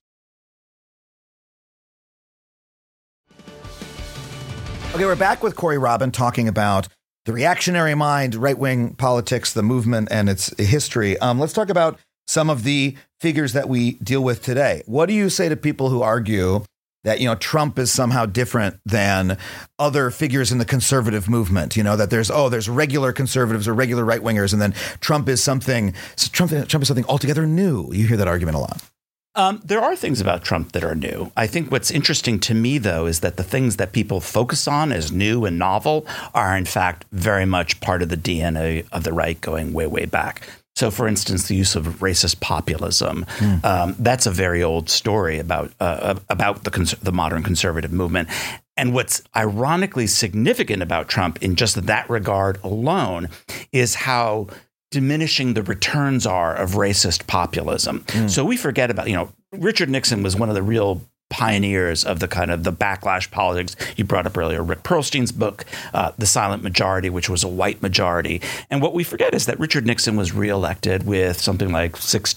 Okay, we're back with Corey Robin talking about the reactionary mind, right-wing politics, the movement, and its history. Let's talk about some of the figures that we deal with today. What do you say to people who argue that, Trump is somehow different than other figures in the conservative movement? That there's regular conservatives or regular right-wingers, and then Trump is something altogether new. You hear that argument a lot. There are things about Trump that are new. I think what's interesting to me, though, is that the things that people focus on as new and novel are, in fact, very much part of the DNA of the right going way, way back. So, for instance, the use of racist populism, that's a very old story about the modern conservative movement. And what's ironically significant about Trump in just that regard alone is how diminishing the returns are of racist populism. So we forget about, Richard Nixon was one of the real pioneers of the kind of the backlash politics you brought up earlier. Rick Perlstein's book, The Silent Majority, which was a white majority. And what we forget is that Richard Nixon was reelected with something like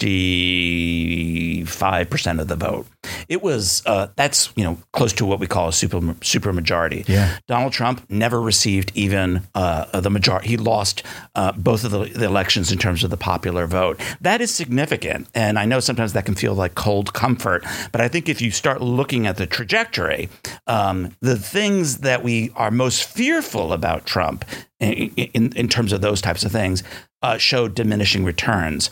65% of the vote. It was that's close to what we call a super majority. Yeah. Donald Trump never received even the majority. He lost both of the elections in terms of the popular vote. That is significant, and I know sometimes that can feel like cold comfort. But I think if you start looking at the trajectory, the things that we are most fearful about Trump in terms of those types of things show diminishing returns.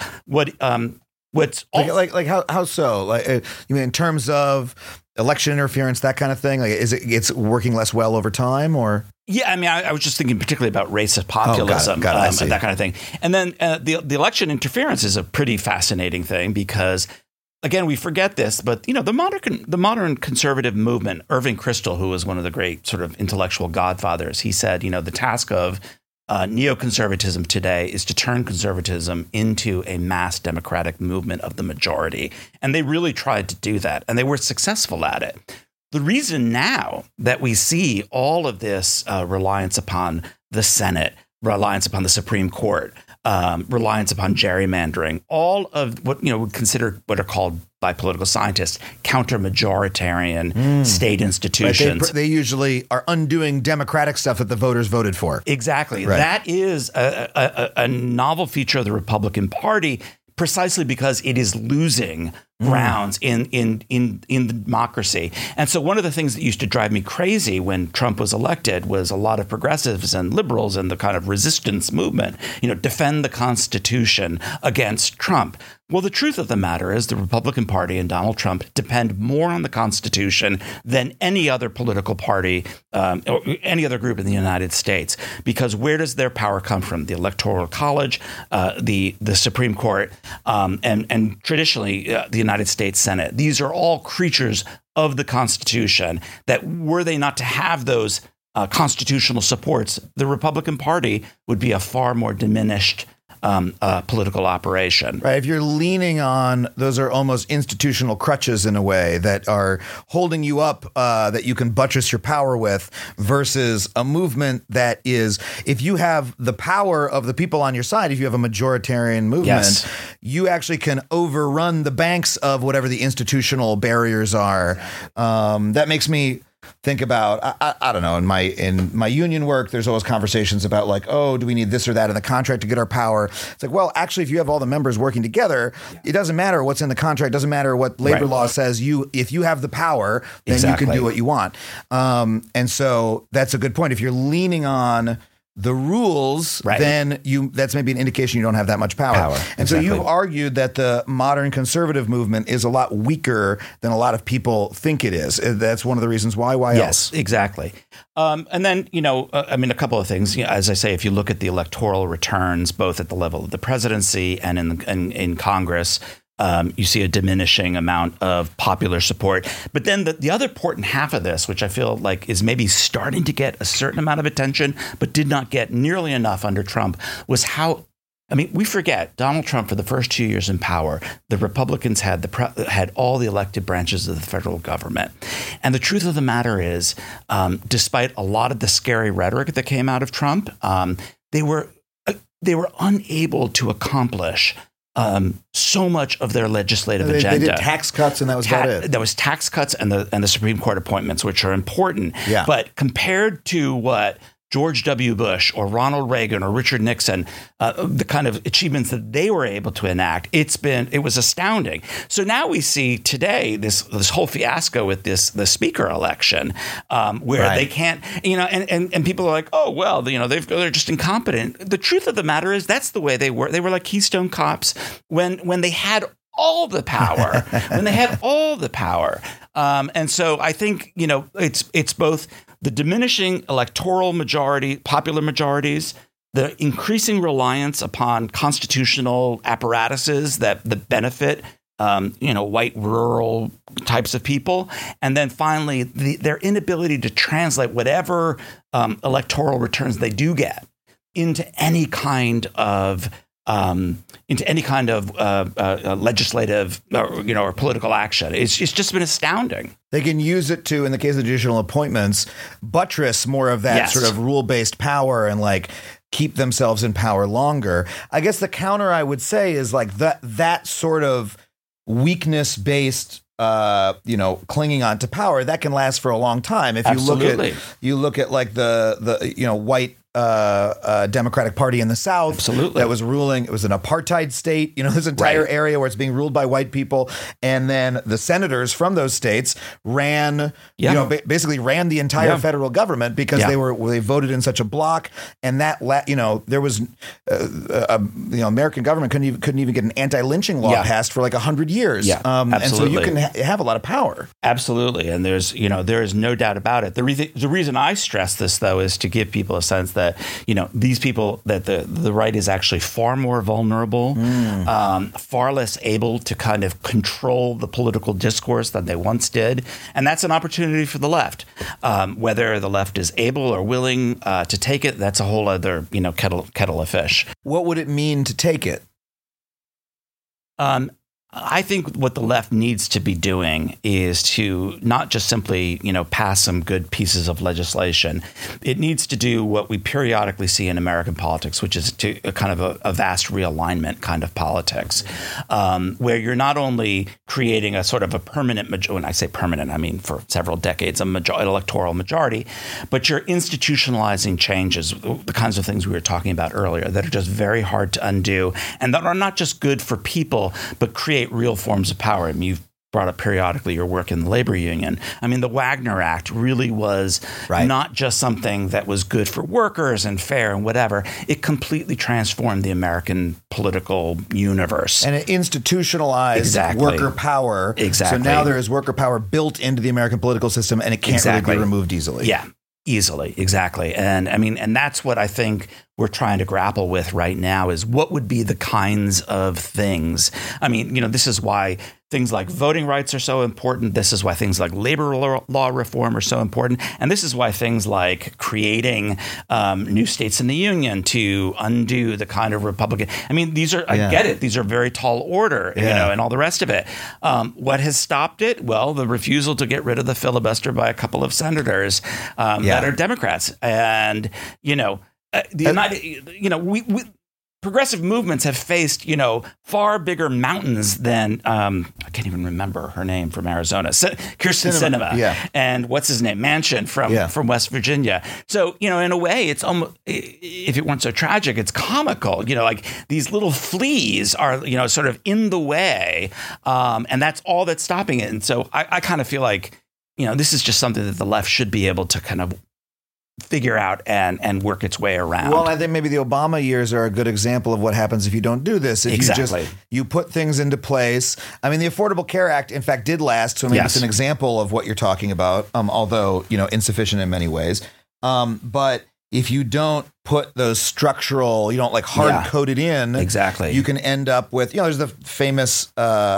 What's how so? Like, you mean in terms of election interference, that kind of thing? Like, it's working less well over time, or? Yeah, I mean, I was just thinking particularly about racist populism, that kind of thing. And then the election interference is a pretty fascinating thing because, again, we forget this, but the modern conservative movement. Irving Kristol, who was one of the great sort of intellectual godfathers, he said, the task of neoconservatism today is to turn conservatism into a mass democratic movement of the majority. And they really tried to do that, and they were successful at it. The reason now that we see all of this reliance upon the Senate, reliance upon the Supreme Court, reliance upon gerrymandering, all of what we consider what are called by political scientists counter-majoritarian state institutions. Right, they usually are undoing democratic stuff that the voters voted for. Exactly. Right. That is a novel feature of the Republican Party, precisely because it is losing grounds in democracy. And so one of the things that used to drive me crazy when Trump was elected was a lot of progressives and liberals and the kind of resistance movement, defend the Constitution against Trump. Well, the truth of the matter is the Republican Party and Donald Trump depend more on the Constitution than any other political party or any other group in the United States. Because where does their power come from? The Electoral College, the Supreme Court, and traditionally the United States Senate. These are all creatures of the Constitution that, were they not to have those constitutional supports, the Republican Party would be a far more diminished political operation. Right. If you're leaning on, those are almost institutional crutches in a way that are holding you up, that you can buttress your power with, versus a movement that is, if you have the power of the people on your side, if you have a majoritarian movement, you actually can overrun the banks of whatever the institutional barriers are. That makes me think about, I don't know, in my union work, there's always conversations about like, oh, do we need this or that in the contract to get our power? It's like, well, actually, if you have all the members working together, it doesn't matter what's in the contract, doesn't matter what labor law says. If you have the power, then you can do what you want. And so that's a good point. If you're leaning on the rules, then that's maybe an indication you don't have that much power. And so you've argued that the modern conservative movement is a lot weaker than a lot of people think it is. That's one of the reasons why. Why else? Yes, exactly. And then, a couple of things. As I say, if you look at the electoral returns, both at the level of the presidency and in Congress, you see a diminishing amount of popular support. But then the other important half of this, which I feel like is maybe starting to get a certain amount of attention, but did not get nearly enough under Trump, was how, we forget Donald Trump, for the first 2 years in power, the Republicans had all the elected branches of the federal government. And the truth of the matter is, despite a lot of the scary rhetoric that came out of Trump, they were unable to accomplish so much of their legislative agenda. They did tax cuts, and that was about it. There was tax cuts and the Supreme Court appointments, which are important. Yeah. But compared to what George W. Bush or Ronald Reagan or Richard Nixon, the kind of achievements that they were able to enact, it was astounding. So now we see today this whole fiasco with the speaker election, where they can't, and people are like, oh well, they're just incompetent. The truth of the matter is that's the way they were. They were like Keystone Cops when they had all the power, and so I think it's both the diminishing electoral majority, popular majorities, the increasing reliance upon constitutional apparatuses that benefit, white rural types of people, and then finally their inability to translate whatever electoral returns they do get into any kind of legislative or political action. It's just been astounding. They can use it to, in the case of judicial appointments, buttress more of that sort of rule-based power and like keep themselves in power longer. I guess the counter I would say is like that sort of weakness-based clinging on to power that can last for a long time. If you look at like the white Democratic Party in the South that was ruling. It was an apartheid state, this entire area where it's being ruled by white people. And then the senators from those states ran, basically ran the entire federal government because they voted in such a block. And that, there was, American government couldn't even get an anti-lynching law passed for like 100 years. And so you can have a lot of power. Absolutely. And there is no doubt about it. The reason I stress this, though, is to give people a sense that, these people, that the right is actually far more vulnerable, far less able to kind of control the political discourse than they once did. And that's an opportunity for the left. Whether the left is able or willing to take it, that's a whole other, kettle of fish. What would it mean to take it? I think what the left needs to be doing is to not just simply, pass some good pieces of legislation. It needs to do what we periodically see in American politics, which is to a kind of a vast realignment kind of politics, where you're not only creating a sort of a permanent majority. When I say permanent, I mean for several decades, an electoral majority, but you're institutionalizing changes, the kinds of things we were talking about earlier that are just very hard to undo and that are not just good for people, but create real forms of power. I mean, you've brought up periodically your work in the labor union. I mean, the Wagner Act really was not just something that was good for workers and fair and whatever. It completely transformed the American political universe. And it institutionalized worker power. Exactly. So now there is worker power built into the American political system, and it can't really be removed easily. Yeah. Easily. Exactly. And I mean, and that's what I think we're trying to grapple with right now is what would be the kinds of things. I mean, this is why things like voting rights are so important. This is why things like labor law reform are so important. And this is why things like creating new states in the union to undo the kind of Republican. I mean, these are, I get it. These are very tall order, and all the rest of it. What has stopped it? Well, the refusal to get rid of the filibuster by a couple of senators that are Democrats. And, progressive movements have faced, far bigger mountains than I can't even remember her name from Arizona, Kirsten Sinema, and what's his name, Manchin from West Virginia. So, in a way, it's almost, if it weren't so tragic, it's comical. Like these little fleas are, sort of in the way, and that's all that's stopping it. And so I kind of feel like, this is just something that the left should be able to kind of figure out and work its way around. Well, I think maybe the Obama years are a good example of what happens if you don't do this. If you put things into place. I mean, the Affordable Care Act, in fact, did last. So maybe it's an example of what you're talking about, although, insufficient in many ways. But if you don't put those structural, you don't like hard code it in, you can end up with, there's the famous,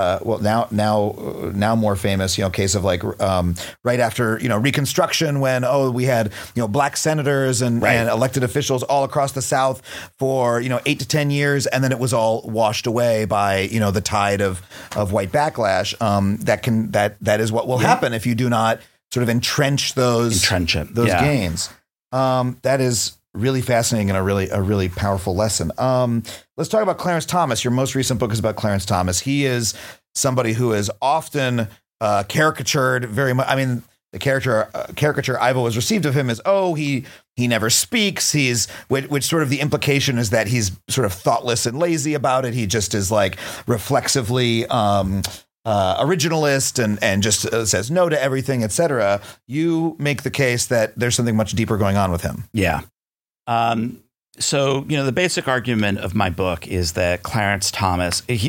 now more famous, case of like right after, Reconstruction when, we had, black senators and elected officials all across the South for, 8 to 10 years. And then it was all washed away by, the tide of white backlash. That is what will happen if you do not sort of entrench those gains. That is really fascinating and a really powerful lesson. Let's talk about Clarence Thomas. Your most recent book is about Clarence Thomas. He is somebody who is often caricatured very much. I mean, the caricature I've always received of him is, he never speaks. Which sort of the implication is that he's sort of thoughtless and lazy about it. He just is like reflexively originalist and just says no to everything, etc. You make the case that there's something much deeper going on with him. Yeah. So, the basic argument of my book is that Clarence Thomas, he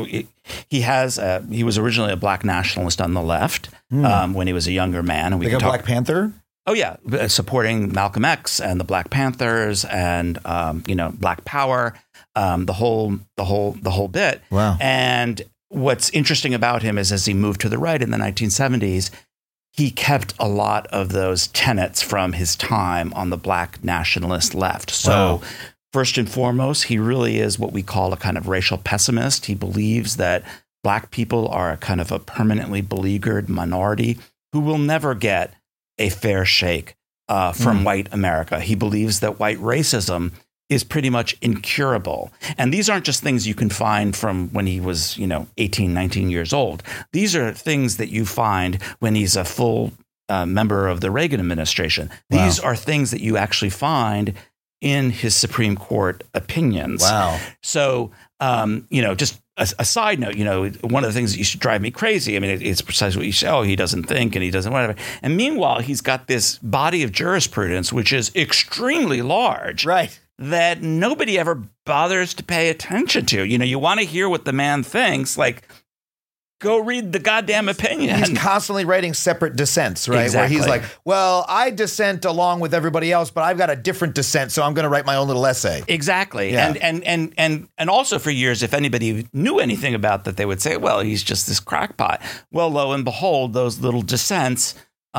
was originally a black nationalist on the left when he was a younger man. And like a Black Panther? Oh, yeah. Supporting Malcolm X and the Black Panthers and, Black Power, the whole bit. Wow. And what's interesting about him is as he moved to the right in the 1970s, he kept a lot of those tenets from his time on the black nationalist left. So first and foremost, he really is what we call a kind of racial pessimist. He believes that black people are a kind of a permanently beleaguered minority who will never get a fair shake from white America. He believes that white racism is pretty much incurable. And these aren't just things you can find from when he was, 18, 19 years old. These are things that you find when he's a full member of the Reagan administration. These are things that you actually find in his Supreme Court opinions. Wow. So, just a side note, one of the things that used to drive me crazy, I mean, it's precisely what you say, he doesn't think and he doesn't whatever. And meanwhile, he's got this body of jurisprudence, which is extremely large. Right. That nobody ever bothers to pay attention to. You want to hear what the man thinks, like, go read the goddamn opinion. He's constantly writing separate dissents, right? Exactly. Where he's like, well, I dissent along with everybody else, but I've got a different dissent, so I'm going to write my own little essay. Exactly. Yeah. And also for years, if anybody knew anything about that, they would say, well, he's just this crackpot. Well, lo and behold, those little dissents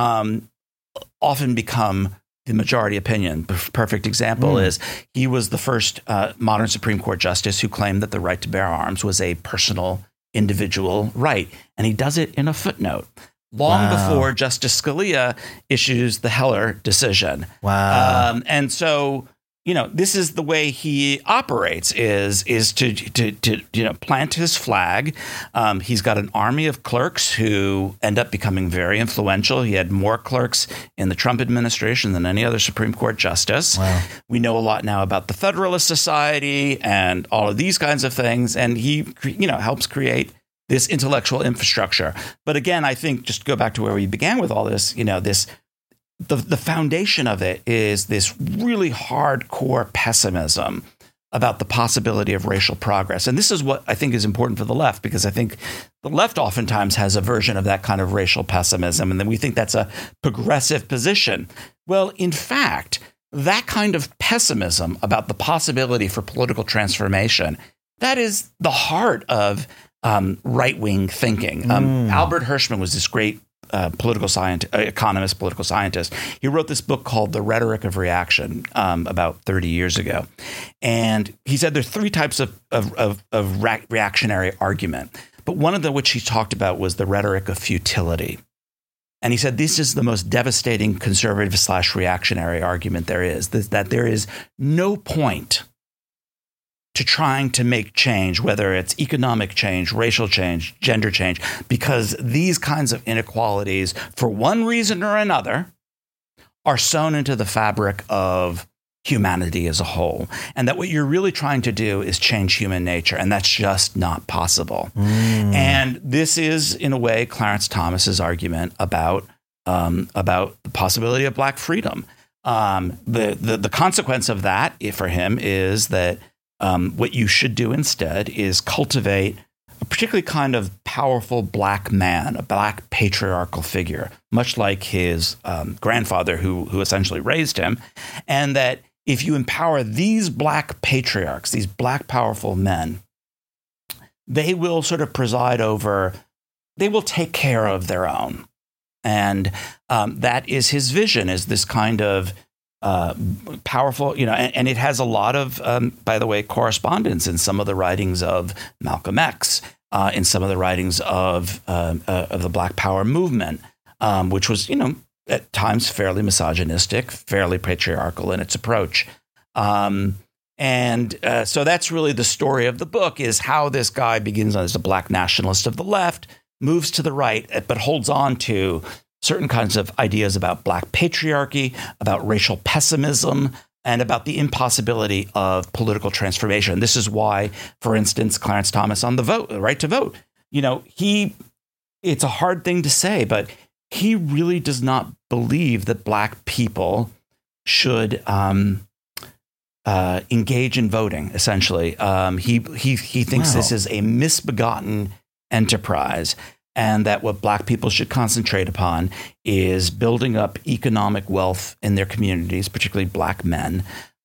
often become the majority opinion. Perfect example is he was the first modern Supreme Court justice who claimed that the right to bear arms was a personal individual right. And he does it in a footnote long before Justice Scalia issues the Heller decision. Wow. And so, this is the way he operates is to plant his flag. He's got an army of clerks who end up becoming very influential. He had more clerks in the Trump administration than any other Supreme Court justice. Wow. We know a lot now about the Federalist Society and all of these kinds of things. And he, helps create this intellectual infrastructure. But again, I think just go back to where we began with all this, the foundation of it is this really hardcore pessimism about the possibility of racial progress. And this is what I think is important for the left, because I think the left oftentimes has a version of that kind of racial pessimism. And then we think that's a progressive position. Well, in fact, that kind of pessimism about the possibility for political transformation, that is the heart of right-wing thinking. Albert Hirschman was this great political scientist. He wrote this book called The Rhetoric of Reaction about 30 years ago. And he said there's three types of reactionary argument. But one of them which he talked about was the rhetoric of futility. And he said this is the most devastating conservative/reactionary argument there is, that there is no point to trying to make change, whether it's economic change, racial change, gender change, because these kinds of inequalities, for one reason or another, are sewn into the fabric of humanity as a whole. And that what you're really trying to do is change human nature, and that's just not possible. And this is, in a way, Clarence Thomas's argument about the possibility of Black freedom. The consequence of that, for him, is that what you should do instead is cultivate a particularly kind of powerful Black man, a Black patriarchal figure, much like his grandfather who essentially raised him. And that if you empower these Black patriarchs, these Black powerful men, they will sort of preside over, they will take care of their own. And that is his vision, is this kind of powerful, and it has a lot of, by the way, correspondence in some of the writings of Malcolm X, in some of the writings of the Black Power movement, which was, at times fairly misogynistic, fairly patriarchal in its approach. So that's really the story of the book, is how this guy begins as a Black nationalist of the left, moves to the right, but holds on to certain kinds of ideas about Black patriarchy, about racial pessimism, and about the impossibility of political transformation. This is why, for instance, Clarence Thomas on the right to vote, it's a hard thing to say, but he really does not believe that Black people should engage in voting, essentially. He thinks this is a misbegotten enterprise, and that what Black people should concentrate upon is building up economic wealth in their communities, particularly Black men.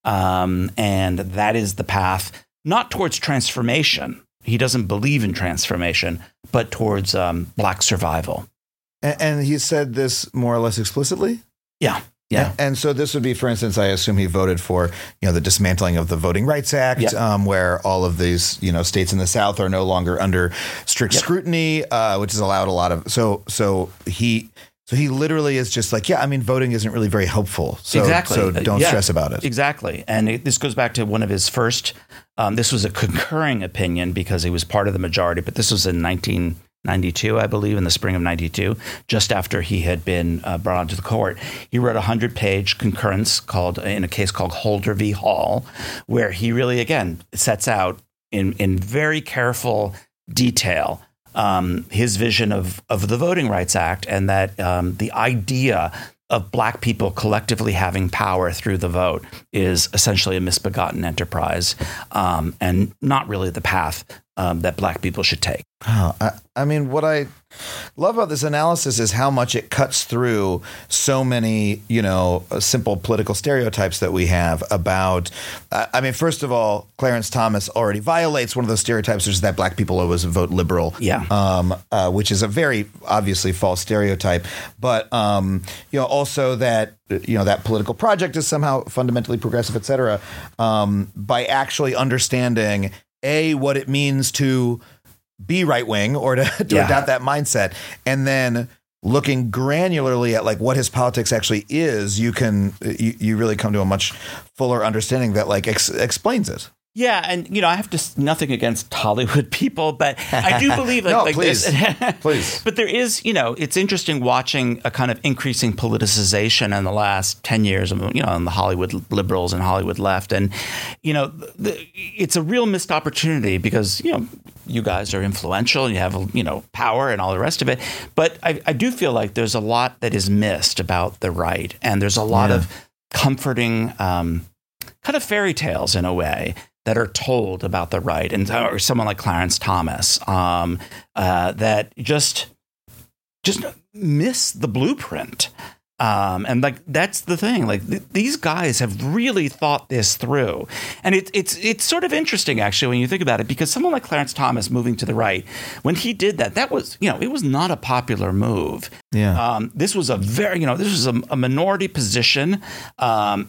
And that is the path, not towards transformation. He doesn't believe in transformation, but towards Black survival. And he said this more or less explicitly? Yeah. And so this would be, for instance, I assume he voted for, the dismantling of the Voting Rights Act, where all of these, states in the South are no longer under strict scrutiny, which has allowed a lot of. So he literally is just like, voting isn't really very helpful. So, exactly. So don't stress about it. Exactly. And this goes back to one of his first. This was a concurring opinion because he was part of the majority, but this was in 1992, I believe, in the spring of 92, just after he had been brought onto the court. He wrote a 100-page concurrence in a case called Holder v. Hall, where he really, again, sets out in very careful detail his vision of the Voting Rights Act, and that the idea of Black people collectively having power through the vote is essentially a misbegotten enterprise, and not really the path that Black people should take. Oh, what I love about this analysis is how much it cuts through so many, simple political stereotypes that we have about, first of all, Clarence Thomas already violates one of those stereotypes, which is that Black people always vote liberal, which is a very obviously false stereotype. But, also that, that political project is somehow fundamentally progressive, et cetera, by actually understanding what it means to be right wing or to adopt that mindset, and then looking granularly at what his politics actually is, you really come to a much fuller understanding that explains it. Yeah, and I have nothing against Hollywood people, but I do believe please. Please. But there is, it's interesting watching a kind of increasing politicization in the last 10 years, on the Hollywood liberals and Hollywood left, and it's a real missed opportunity because you guys are influential, and you have power and all the rest of it, but I do feel like there's a lot that is missed about the right, and there's a lot of comforting kind of fairy tales in a way that are told about the right, and or someone like Clarence Thomas that just miss the blueprint. And like, that's the thing. Like these guys have really thought this through. And it's sort of interesting, actually, when you think about it, because someone like Clarence Thomas moving to the right, when he did that, that was, it was not a popular move. Yeah. This was a very, this was a minority position, of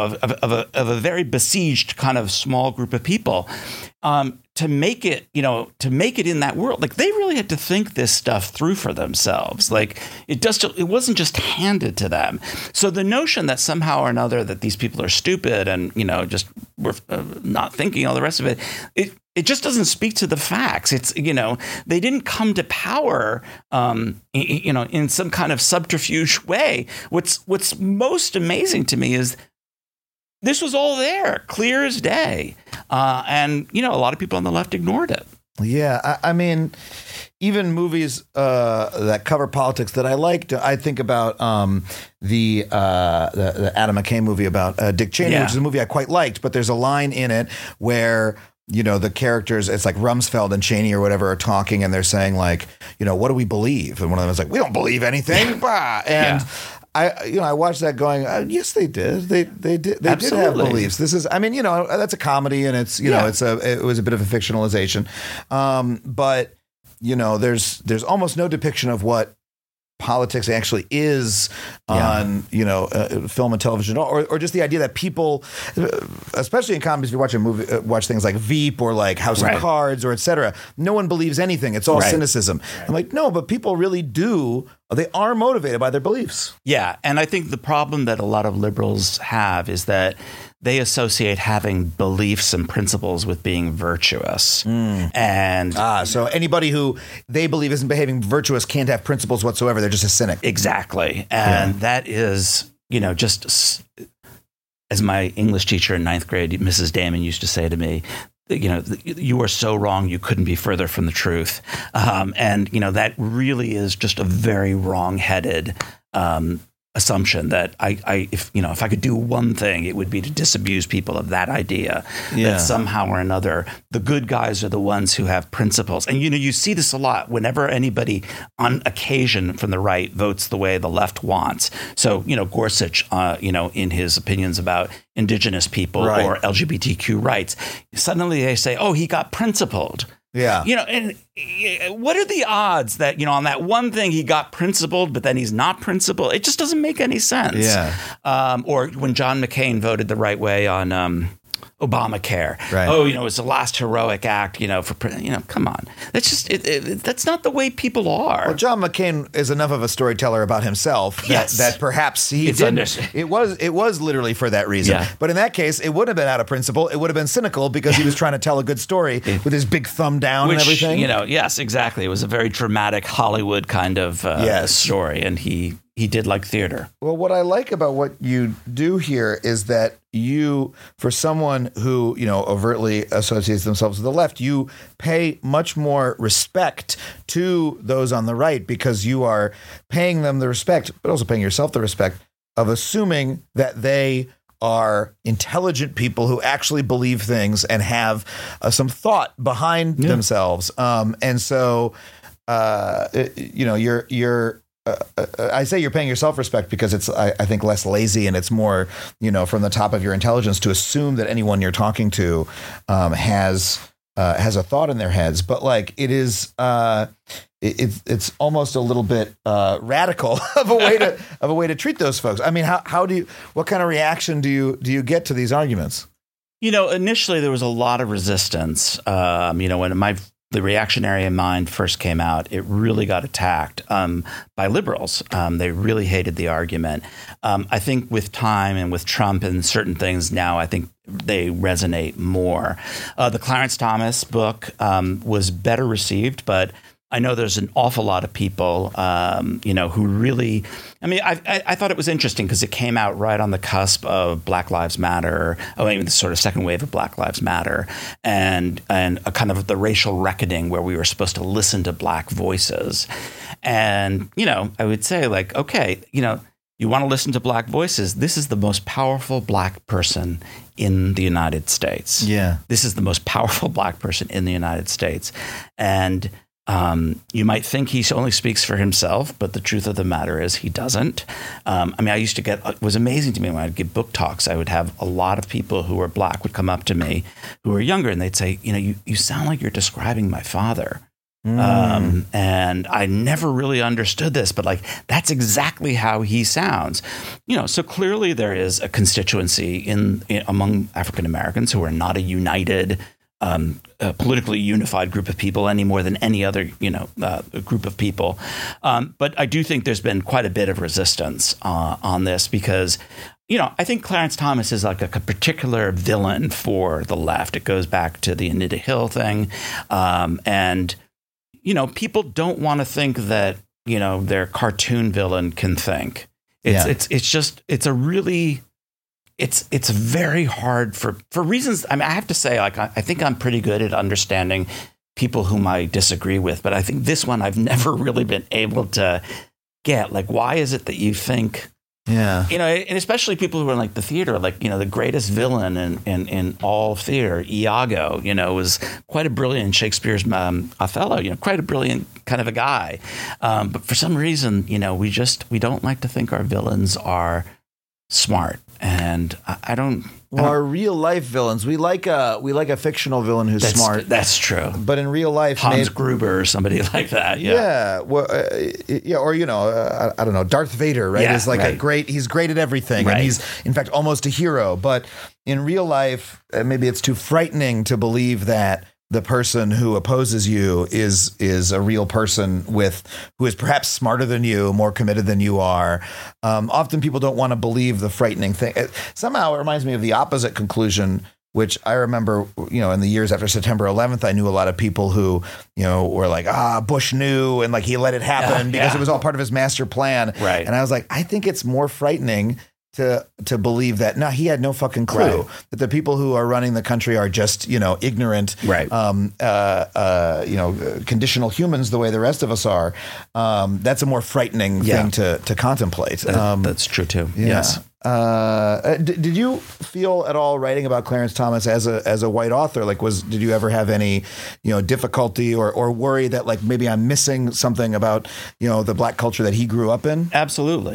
a very besieged kind of small group of people. To make it in that world, like they really had to think this stuff through for themselves. Like it wasn't just handed to them. So the notion that somehow or another that these people are stupid and, just were not thinking all the rest of it, it just doesn't speak to the facts. It's, they didn't come to power, in some kind of subterfuge way. What's most amazing to me is this was all there, clear as day. And, a lot of people on the left ignored it. Yeah. I mean, even movies that cover politics that I liked, I think about the Adam McKay movie about Dick Cheney, which is a movie I quite liked. But there's a line in it where, the characters, it's like Rumsfeld and Cheney or whatever are talking and they're saying like, what do we believe? And one of them is like, we don't believe anything. Bah. And I watched that going, yes, they did. They did. They did have beliefs. This is, that's a comedy and it's, it was a bit of a fictionalization. But, there's almost no depiction of what politics actually is on, film and television, or just the idea that people, especially in comedies, if you watch a movie, watch things like Veep or like House of Cards or et cetera, no one believes anything. It's all cynicism. I'm like, no, but people really do. They are motivated by their beliefs. Yeah. And I think the problem that a lot of liberals have is that they associate having beliefs and principles with being virtuous. And so anybody who they believe isn't behaving virtuous can't have principles whatsoever. They're just a cynic. Exactly. And that is, just as my English teacher in 9th grade, Mrs. Damon, used to say to me, you are so wrong. You couldn't be further from the truth. And that really is just a very wrong-headed assumption that if I could do one thing, it would be to disabuse people of that idea that somehow or another the good guys are the ones who have principles. And you see this a lot whenever anybody on occasion from the right votes the way the left wants. So Gorsuch, in his opinions about indigenous people or LGBTQ rights, suddenly they say, oh, he got principled. Yeah. And what are the odds that, on that one thing he got principled, but then he's not principled? It just doesn't make any sense. Yeah. Or when John McCain voted the right way on Obamacare. Right. Oh, it's the last heroic act, come on. That's just, that's not the way people are. Well, John McCain is enough of a storyteller about himself that perhaps he didn't. It was literally for that reason. Yeah. But in that case, it would have been out of principle. It would have been cynical because he was trying to tell a good story with his big thumb down and everything. Yes, exactly. It was a very dramatic Hollywood kind of story. And he did like theater. Well, what I like about what you do here is that you, for someone who, overtly associates themselves with the left, you pay much more respect to those on the right because you are paying them the respect, but also paying yourself the respect of assuming that they are intelligent people who actually believe things and have some thought behind themselves. And so, you're I say you're paying yourself respect because it's, I think, less lazy and it's more, from the top of your intelligence to assume that anyone you're talking to has a thought in their heads. But like it is, it's almost a little bit radical of a way to treat those folks. I mean, what kind of reaction do you get to these arguments? Initially there was a lot of resistance. When the reactionary mind first came out, it really got attacked by liberals. They really hated the argument. I think with time and with Trump and certain things now, I think they resonate more. The Clarence Thomas book was better received, but I know there's an awful lot of people, who really, I thought it was interesting because it came out right on the cusp of Black Lives Matter, the sort of second wave of Black Lives Matter, and a kind of the racial reckoning where we were supposed to listen to black voices. And, I would say like, okay, you want to listen to black voices. This is the most powerful black person in the United States. Yeah. This is the most powerful black person in the United States. And You might think he only speaks for himself, but the truth of the matter is he doesn't. I used to it was amazing to me when I'd give book talks. I would have a lot of people who were Black would come up to me who were younger, and they'd say, you sound like you're describing my father. And I never really understood this, but that's exactly how he sounds. So clearly there is a constituency among African Americans who are not a united, a politically unified group of people any more than any other, group of people. But I do think there's been quite a bit of resistance on this because, I think Clarence Thomas is like a particular villain for the left. It goes back to the Anita Hill thing. And people don't want to think that, their cartoon villain can think. It's very hard for reasons. I have to say, I think I'm pretty good at understanding people whom I disagree with, but I think this one I've never really been able to get. Why is it that you think, and especially people who are in the theater, the greatest villain in all theater, Iago, was quite a brilliant Shakespeare's Othello, quite a brilliant kind of a guy. But for some reason, we don't like to think our villains are smart. And I don't. Our real life villains, we like a fictional villain who's smart. That's true. But in real life, Hans Gruber or somebody like that. Yeah. Well, or I don't know, Darth Vader, right? Is he's great at everything, and he's in fact almost a hero. But in real life, maybe it's too frightening to believe that the person who opposes you is a real person who is perhaps smarter than you, more committed than you are. Often people don't want to believe the frightening thing. Somehow it reminds me of the opposite conclusion, which I remember, in the years after September 11th, I knew a lot of people who, were like, Bush knew, and he let it happen because it was all part of his master plan. Right. And I was like, I think it's more frightening to believe that he had no fucking clue that the people who are running the country are just ignorant, conditional humans the way the rest of us are. That's a more frightening thing to contemplate. That's true too. Yeah. Yes. Did you feel at all writing about Clarence Thomas as a white author? Did you ever have any difficulty or worry that maybe I'm missing something about the Black culture that he grew up in? Absolutely.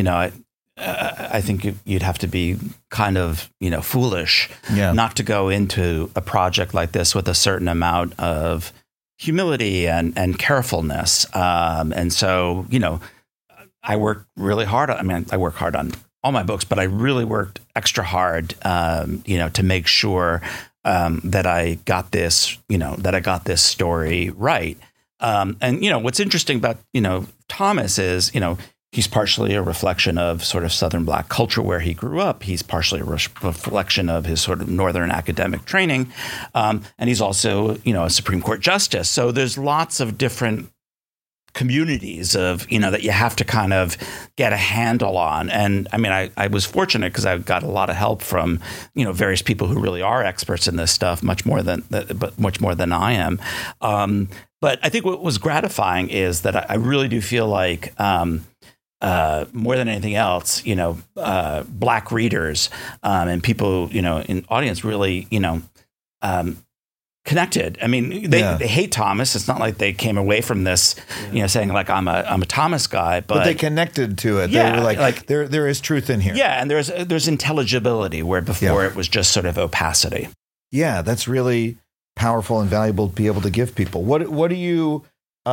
I think you'd have to be kind of, foolish not to go into a project like this with a certain amount of humility and carefulness. And so, I worked really hard. I work hard on all my books, but I really worked extra hard, to make sure that I got this, story right. And, what's interesting about, Thomas is, he's partially a reflection of sort of Southern Black culture where he grew up. He's partially a reflection of his sort of Northern academic training. And he's also, a Supreme Court justice. So there's lots of different communities of, that you have to kind of get a handle on. And I was fortunate because I got a lot of help from, various people who really are experts in this stuff, much more than I am. But I think what was gratifying is that I really do feel like, more than anything else, Black readers and people, in audience really, connected. They hate Thomas. It's not like they came away from this, saying I'm a Thomas guy, but they connected to it. Yeah, they were like there is truth in here. Yeah, and there's intelligibility where before it was just sort of opacity. Yeah, that's really powerful and valuable to be able to give people. What do you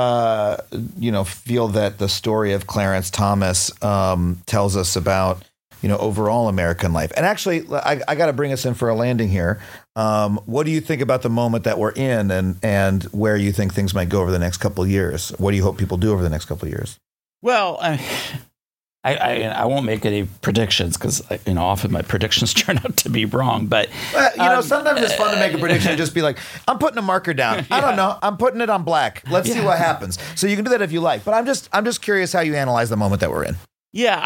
feel that the story of Clarence Thomas tells us about, overall American life? And actually, I got to bring us in for a landing here. What do you think about the moment that we're in and where you think things might go over the next couple of years? What do you hope people do over the next couple of years? Well, I won't make any predictions because often my predictions turn out to be wrong. But sometimes it's fun to make a prediction and just be like, I'm putting a marker down. I don't know. I'm putting it on black. Let's see what happens. So you can do that if you like. But I'm just curious how you analyze the moment that we're in. Yeah,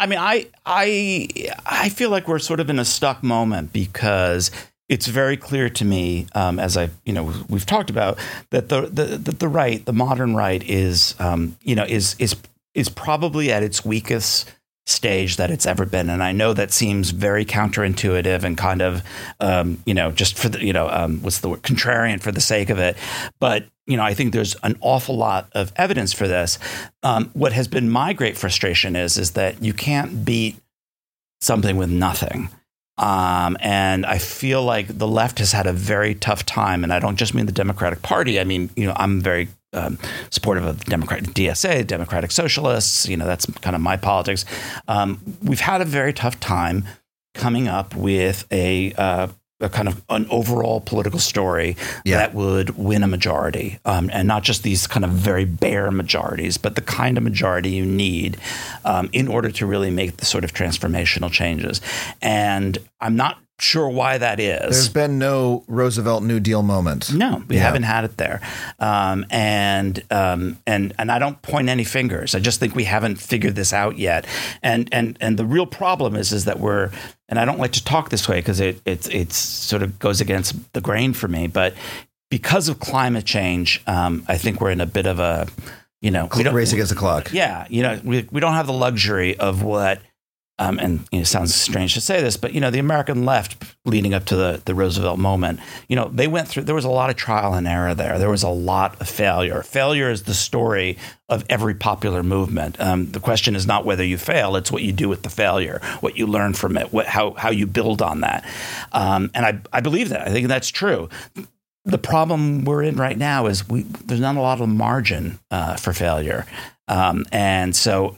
I feel like we're sort of in a stuck moment because it's very clear to me, as we've talked about, that the right, the modern right, is probably at its weakest stage that it's ever been. And I know that seems very counterintuitive and kind of, just for the, what's the word, contrarian for the sake of it. But I think there's an awful lot of evidence for this. What has been my great frustration is that you can't beat something with nothing. And I feel like the left has had a very tough time. And I don't just mean the Democratic Party. I mean, I'm very supportive of the DSA, Democratic Socialists. That's kind of my politics. We've had a very tough time coming up with a kind of an overall political story that would win a majority, and not just these kind of very bare majorities, but the kind of majority you need in order to really make the sort of transformational changes. And I'm not sure why that is. There's been no Roosevelt New Deal moment. No, we haven't had it there. And I don't point any fingers. I just think we haven't figured this out yet. And the real problem is that we're, and I don't like to talk this way because it sort of goes against the grain for me, but because of climate change, I think we're in a bit of a, race against the clock. Yeah. We don't have the luxury of what, and it sounds strange to say this, but the American left leading up to the Roosevelt moment, they went through. There was a lot of trial and error there. There was a lot of failure. Failure is the story of every popular movement. The question is not whether you fail; it's what you do with the failure, what you learn from it, how you build on that. And I believe that. I think that's true. The problem we're in right now is there's not a lot of margin for failure, and so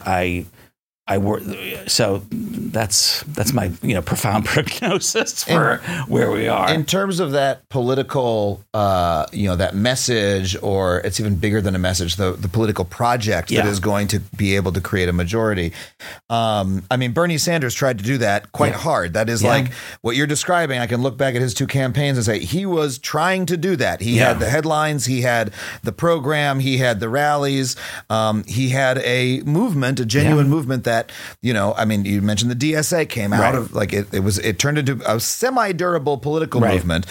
so that's my profound prognosis for where we are in terms of that political that message, or it's even bigger than a message, the political project that is going to be able to create a majority. Bernie Sanders tried to do that quite hard. That is like what you're describing. I can look back at his two campaigns and say he was trying to do that. He had the headlines, he had the program, he had the rallies, he had a movement, a genuine movement that, you mentioned the DSA came out of it turned into a semi-durable political movement.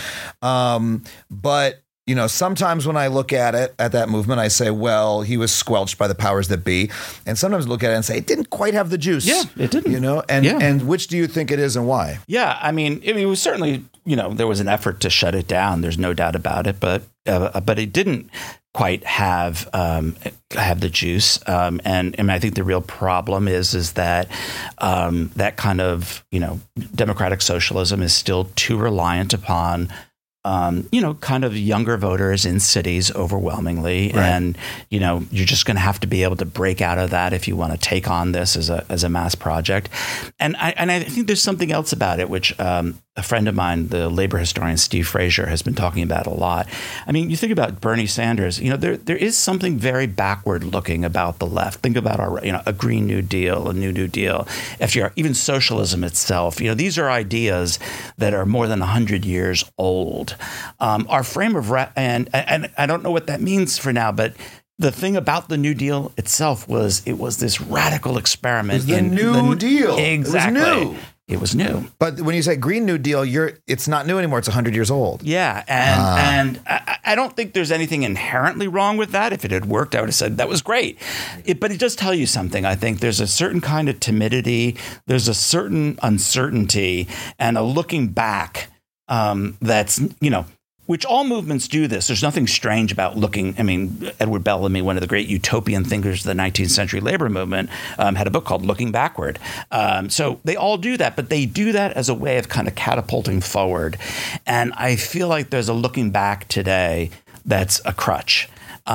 But sometimes when I look at that movement, I say, well, he was squelched by the powers that be. And sometimes I look at it and say, it didn't quite have the juice. Yeah, it didn't. And which do you think it is and why? Yeah, it was certainly, there was an effort to shut it down. There's no doubt about it. But it didn't quite have the juice. And I think the real problem is that that kind of, democratic socialism is still too reliant upon kind of younger voters in cities overwhelmingly. Right. And, you're just going to have to be able to break out of that if you want to take on this as a mass project. And I think there's something else about it, which a friend of mine, the labor historian Steve Frazier, has been talking about a lot. You think about Bernie Sanders, there is something very backward looking about the left. Think about a Green New Deal, a New Deal, FDR, even socialism itself. These are ideas that are more than 100 years old. Our frame of and I don't know what that means for now, but the thing about the New Deal itself was it was this radical experiment. It was the New Deal. Exactly. It was new. It was new. But when you say Green New Deal, it's not new anymore. It's 100 years old. Yeah. And I don't think there's anything inherently wrong with that. If it had worked, I would have said that was great. But it does tell you something. I think there's a certain kind of timidity. There's a certain uncertainty and a looking back that's, which all movements do this. There's nothing strange about looking. Edward Bellamy, one of the great utopian thinkers of the 19th century labor movement, had a book called Looking Backward. So they all do that, but they do that as a way of kind of catapulting forward. And I feel like there's a looking back today that's a crutch.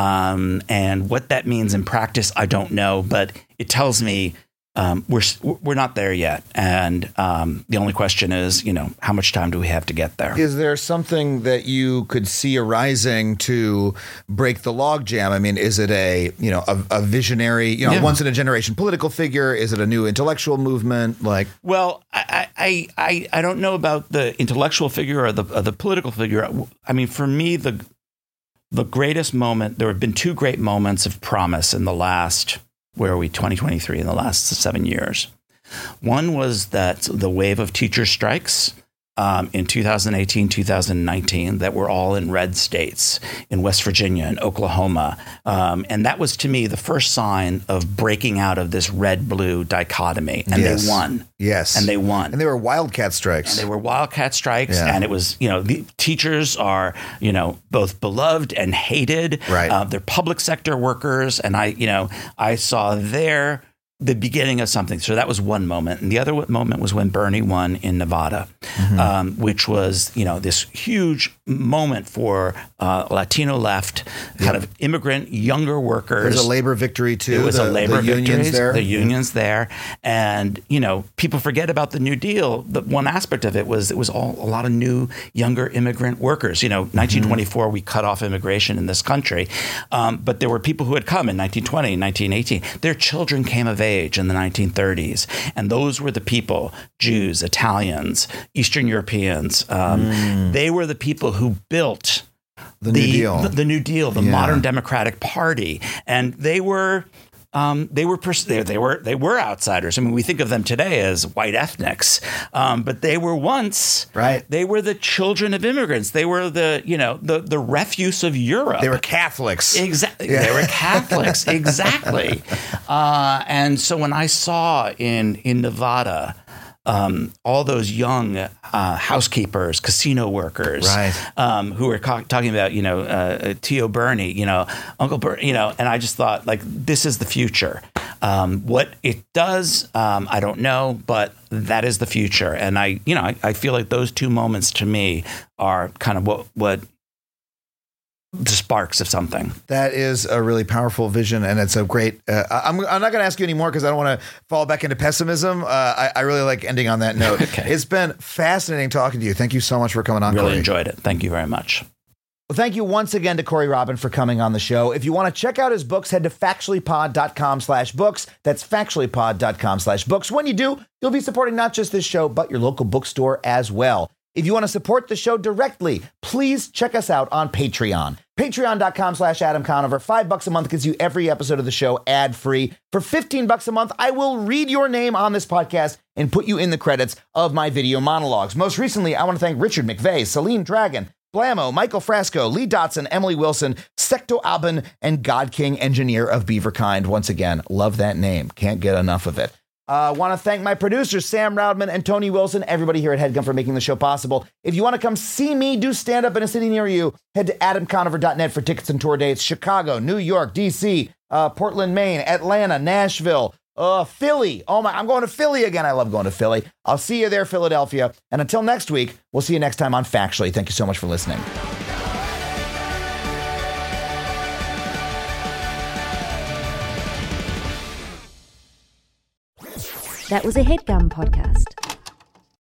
And what that means in practice, I don't know, but it tells me we're not there yet. And the only question is, how much time do we have to get there? Is there something that you could see arising to break the logjam? Is it a visionary, once in a generation political figure? Is it a new intellectual movement? Well, I don't know about the intellectual figure or the political figure. For me, the greatest moment, there have been two great moments of promise in the last, 2023, in the last 7 years. One was that the wave of teacher strikes in 2018, 2019 that were all in red states, in West Virginia and Oklahoma. And that was, to me, the first sign of breaking out of this red-blue dichotomy. And they won. Yes. And they won. And they were wildcat strikes. And they were wildcat strikes. Yeah. And it was, the teachers are, both beloved and hated. Right. They're public sector workers. And I saw the beginning of something. So that was one moment. And the other moment was when Bernie won in Nevada, which was, this huge moment for Latino left, kind of immigrant, younger workers. There's a labor victory, too. It was a labor victory. The unions Mm-hmm. there. And, people forget about the New Deal. The one aspect of it was a lot of new, younger immigrant workers. 1924, we cut off immigration in this country. But there were people who had come in 1920, 1918. Their children came of age in the 1930s. And those were the people, Jews, Italians, Eastern Europeans. They were the people who built the New Deal, the modern Democratic Party. And they were outsiders. I mean, we think of them today as white ethnics, but they were once They were the children of immigrants. They were the refuse of Europe. They were Catholics. Exactly. Yeah. They were Catholics. Exactly. And so when I saw in Nevada all those young housekeepers, casino workers, who were talking about, Tio Bernie, Uncle Bernie, and I just thought, this is the future. What it does, I don't know, but that is the future. And I feel like those two moments to me are kind of what the sparks of something. That is a really powerful vision, and it's a great. I'm not going to ask you anymore because I don't want to fall back into pessimism. I really like ending on that note. Okay. It's been fascinating talking to you. Thank you so much for coming on. Really Corey. enjoyed it. Thank you very much. Well, thank you once again to Corey Robin for coming on the show. If you want to check out his books, head to factuallypod.com/books. That's factuallypod.com/books. When you do, you'll be supporting not just this show, but your local bookstore as well. If you want to support the show directly, please check us out on Patreon. Patreon.com/Adam Conover. $5 a month gets you every episode of the show ad-free. For $15 a month, I will read your name on this podcast and put you in the credits of my video monologues. Most recently, I want to thank Richard McVeigh, Celine Dragon, Blammo, Michael Frasco, Lee Dotson, Emily Wilson, Secto Aben, and God King, Engineer of Beaverkind. Once again, love that name. Can't get enough of it. I want to thank my producers, Sam Roudman and Tony Wilson, everybody here at HeadGum for making the show possible. If you want to come see me do stand-up in a city near you, head to adamconover.net for tickets and tour dates. Chicago, New York, D.C., Portland, Maine, Atlanta, Nashville, Philly. Oh my, I'm going to Philly again. I love going to Philly. I'll see you there, Philadelphia. And until next week, we'll see you next time on Factually. Thank you so much for listening. That was a HeadGum podcast.